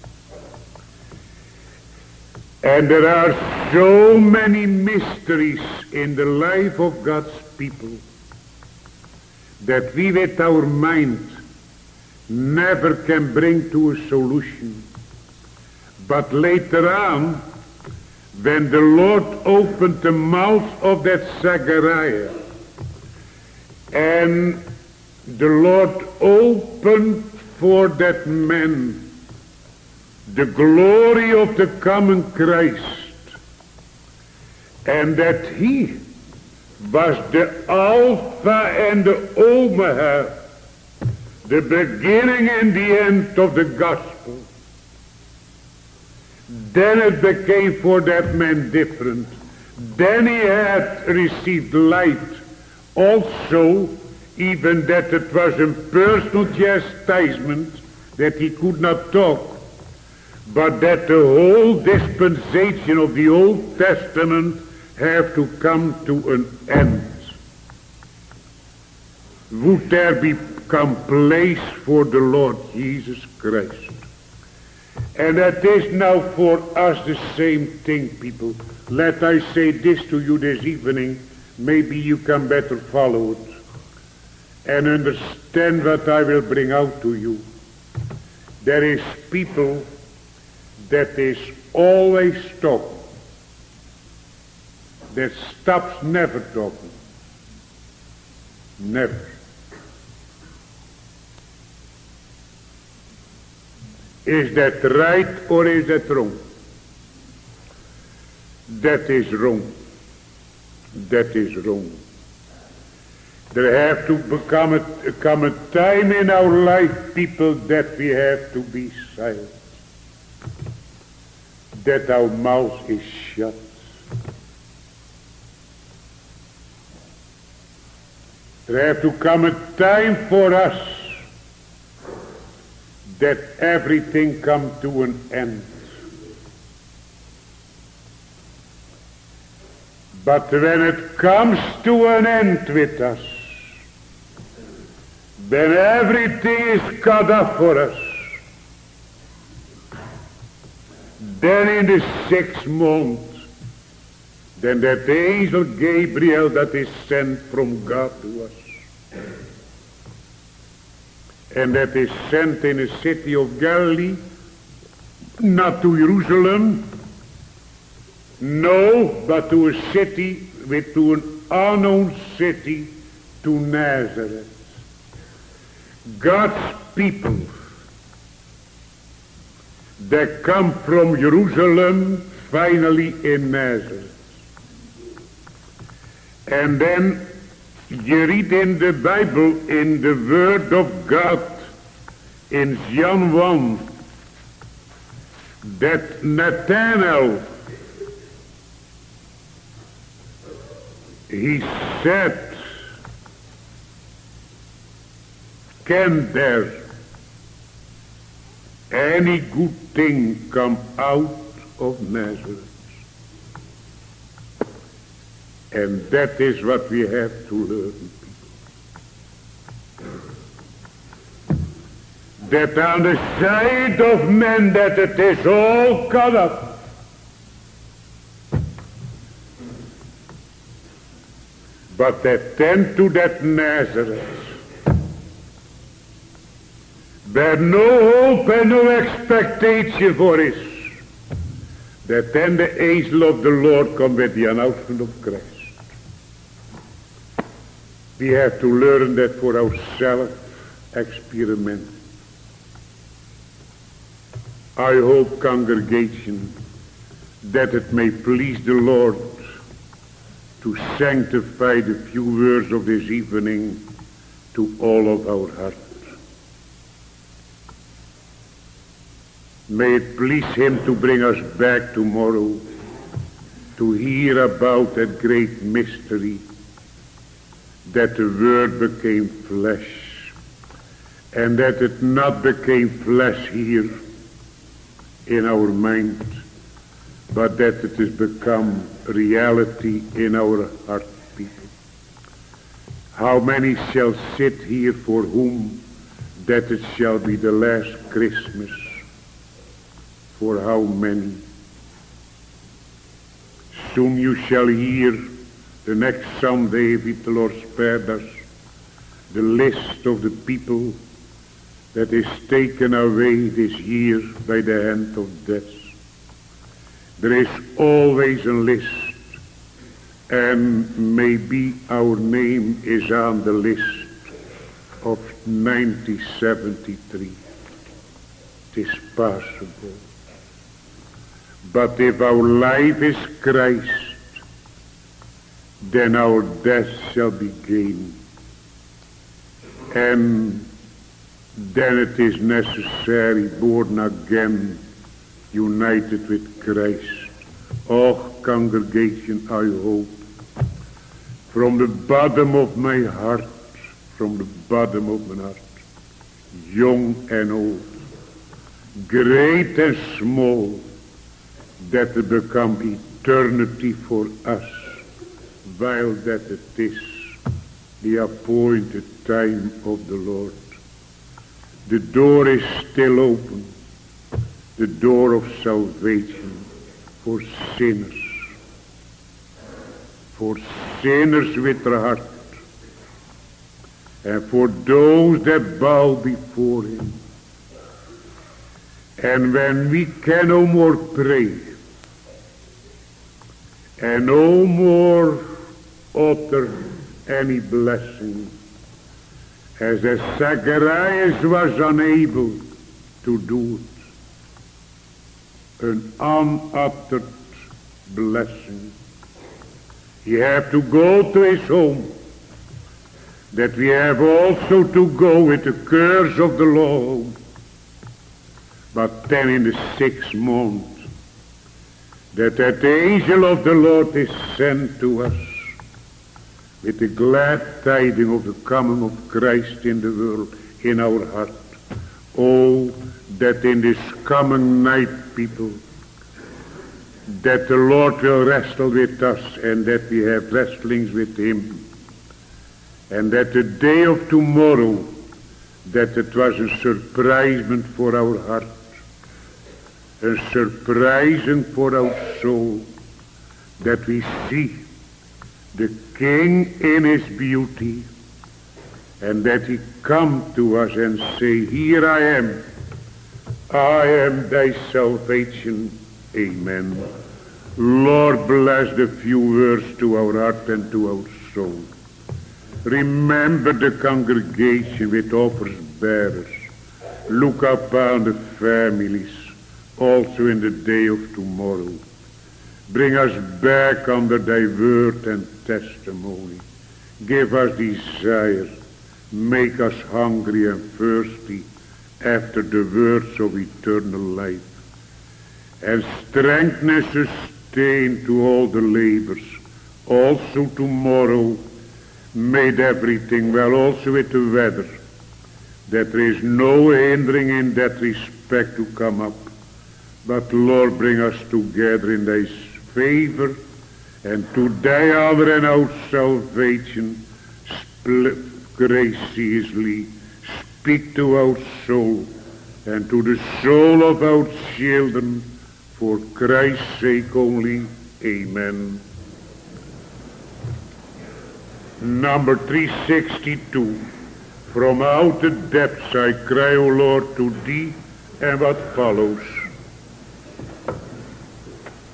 And there are so many mysteries in the life of God's people that we with our mind never can bring to a solution. But later on, when the Lord opened the mouth of that Zechariah, and the Lord opened for that man the glory of the common Christ, and that he was the Alpha and the Omega, the beginning and the end of the gospel, then it became for that man different. Then he had received light also, even that it was a personal chastisement, that he could not talk, but that the whole dispensation of the Old Testament have to come to an end. Would there become place for the Lord Jesus Christ? And that is now for us the same thing, people. Let I say this to you this evening, maybe you can better follow it and understand what I will bring out to you. There is people that is always talking, that stops never talking. Never. Is that right or is that wrong? That is wrong. That is wrong. There have to become a, come a time in our life, people, that we have to be silent. That our mouth is shut. There have to come a time for us that everything come to an end. But when it comes to an end with us, when everything is cut off for us, then in the sixth month, then that angel Gabriel that is sent from God to us, and that is sent in a city of Galilee, not to Jerusalem, no, but to a city, with to an unknown city, to Nazareth. God's people that come from Jerusalem, finally in Nazareth. And then you read in the Bible, in the Word of God, in John one, that Nathanael, he said, can there any good thing come out of Nazareth? And that is what we have to learn, people. That on the side of men that it is all cut up. But that then to that Nazareth, where no hope and no expectation for is, that then the angel of the Lord come with the announcement of Christ. We have to learn that for ourselves, experiment. I hope, congregation, that it may please the Lord to sanctify the few words of this evening to all of our hearts. May it please him to bring us back tomorrow to hear about that great mystery that the Word became flesh, and that it not became flesh here in our mind, but that it has become reality in our heart, people. How many shall sit here for whom that it shall be the last Christmas? For how many? Soon you shall hear the next Sunday, if the Lord spared us, the list of the people that is taken away this year by the hand of death. There is always a list, and maybe our name is on the list of nineteen seventy-three. It is possible. But if our life is Christ, then our death shall be gain. And then it is necessary, born again, united with Christ. Oh, congregation, I hope, from the bottom of my heart, from the bottom of my heart, young and old, great and small, that it become eternity for us, while that it is the appointed time of the Lord. The door is still open, the door of salvation for sinners, for sinners with their heart, and for those that bow before him. And when we can no more pray, and no more utter any blessing, as as Zacharias was unable to do it, an unuttered blessing. He have to go to his home, that we have also to go with the curse of the law. But then in the sixth month, that that angel of the Lord is sent to us with the glad tidings of the coming of Christ in the world, in our heart. Oh, that in this coming night, people, that the Lord will wrestle with us, and that we have wrestlings with him, and that the day of tomorrow, that it was a surprisement for our heart, a surprising for our soul, that we see the King in his beauty, and that he come to us and say, here I am, I am thy salvation. Amen. Lord, bless the few words to our heart and to our soul. Remember the congregation with offers bearers. Look upon the families also in the day of tomorrow. Bring us back under thy word and testimony. Give us desire. Make us hungry and thirsty after the words of eternal life. And strengthen and sustain to all the labors. Also tomorrow, made everything well, also with the weather, that there is no hindering in that respect to come up. But Lord, bring us together in thy favor, and to thy honor and our salvation, graciously speak to our soul, and to the soul of our children, for Christ's sake only. Amen. Number three sixty-two. From out the depths I cry, O Lord, to thee, and what follows.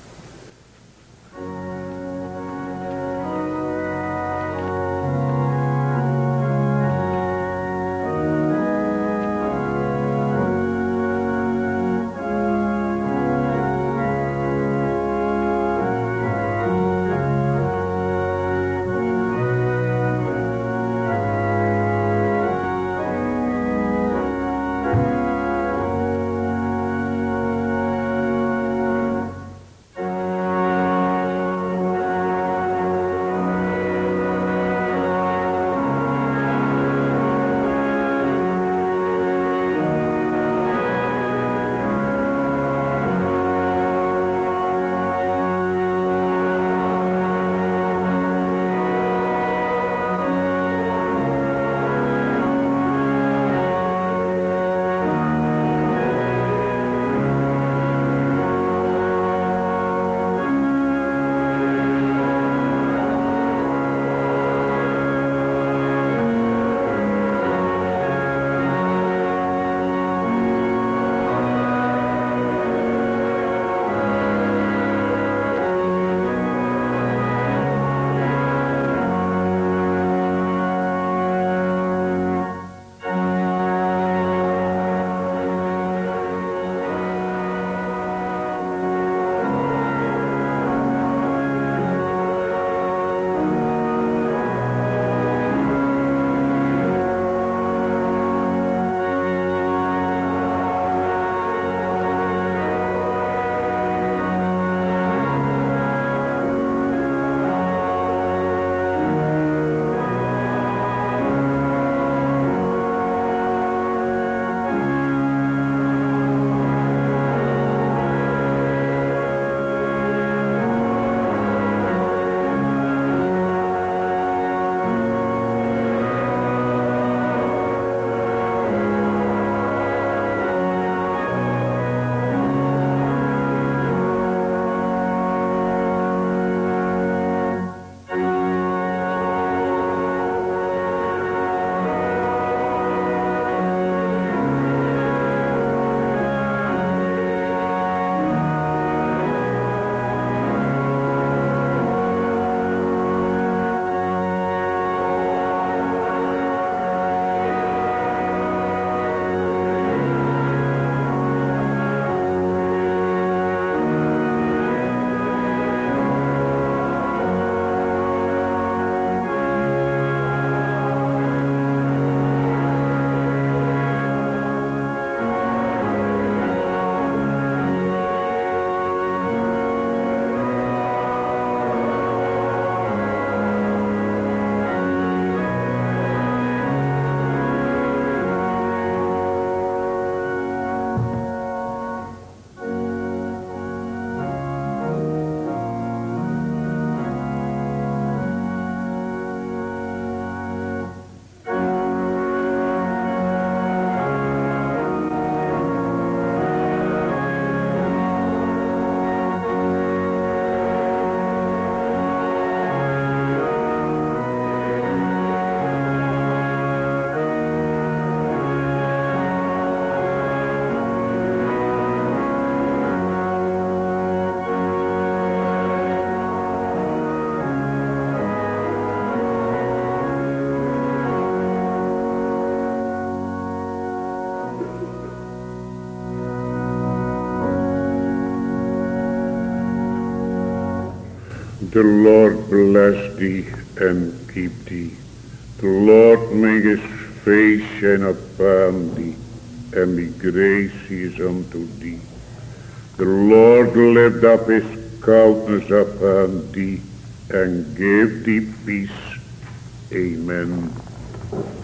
The Lord bless thee and keep thee. The Lord make his face shine upon thee, and be gracious unto thee. The Lord lift up his countenance upon thee, and give thee peace. Amen.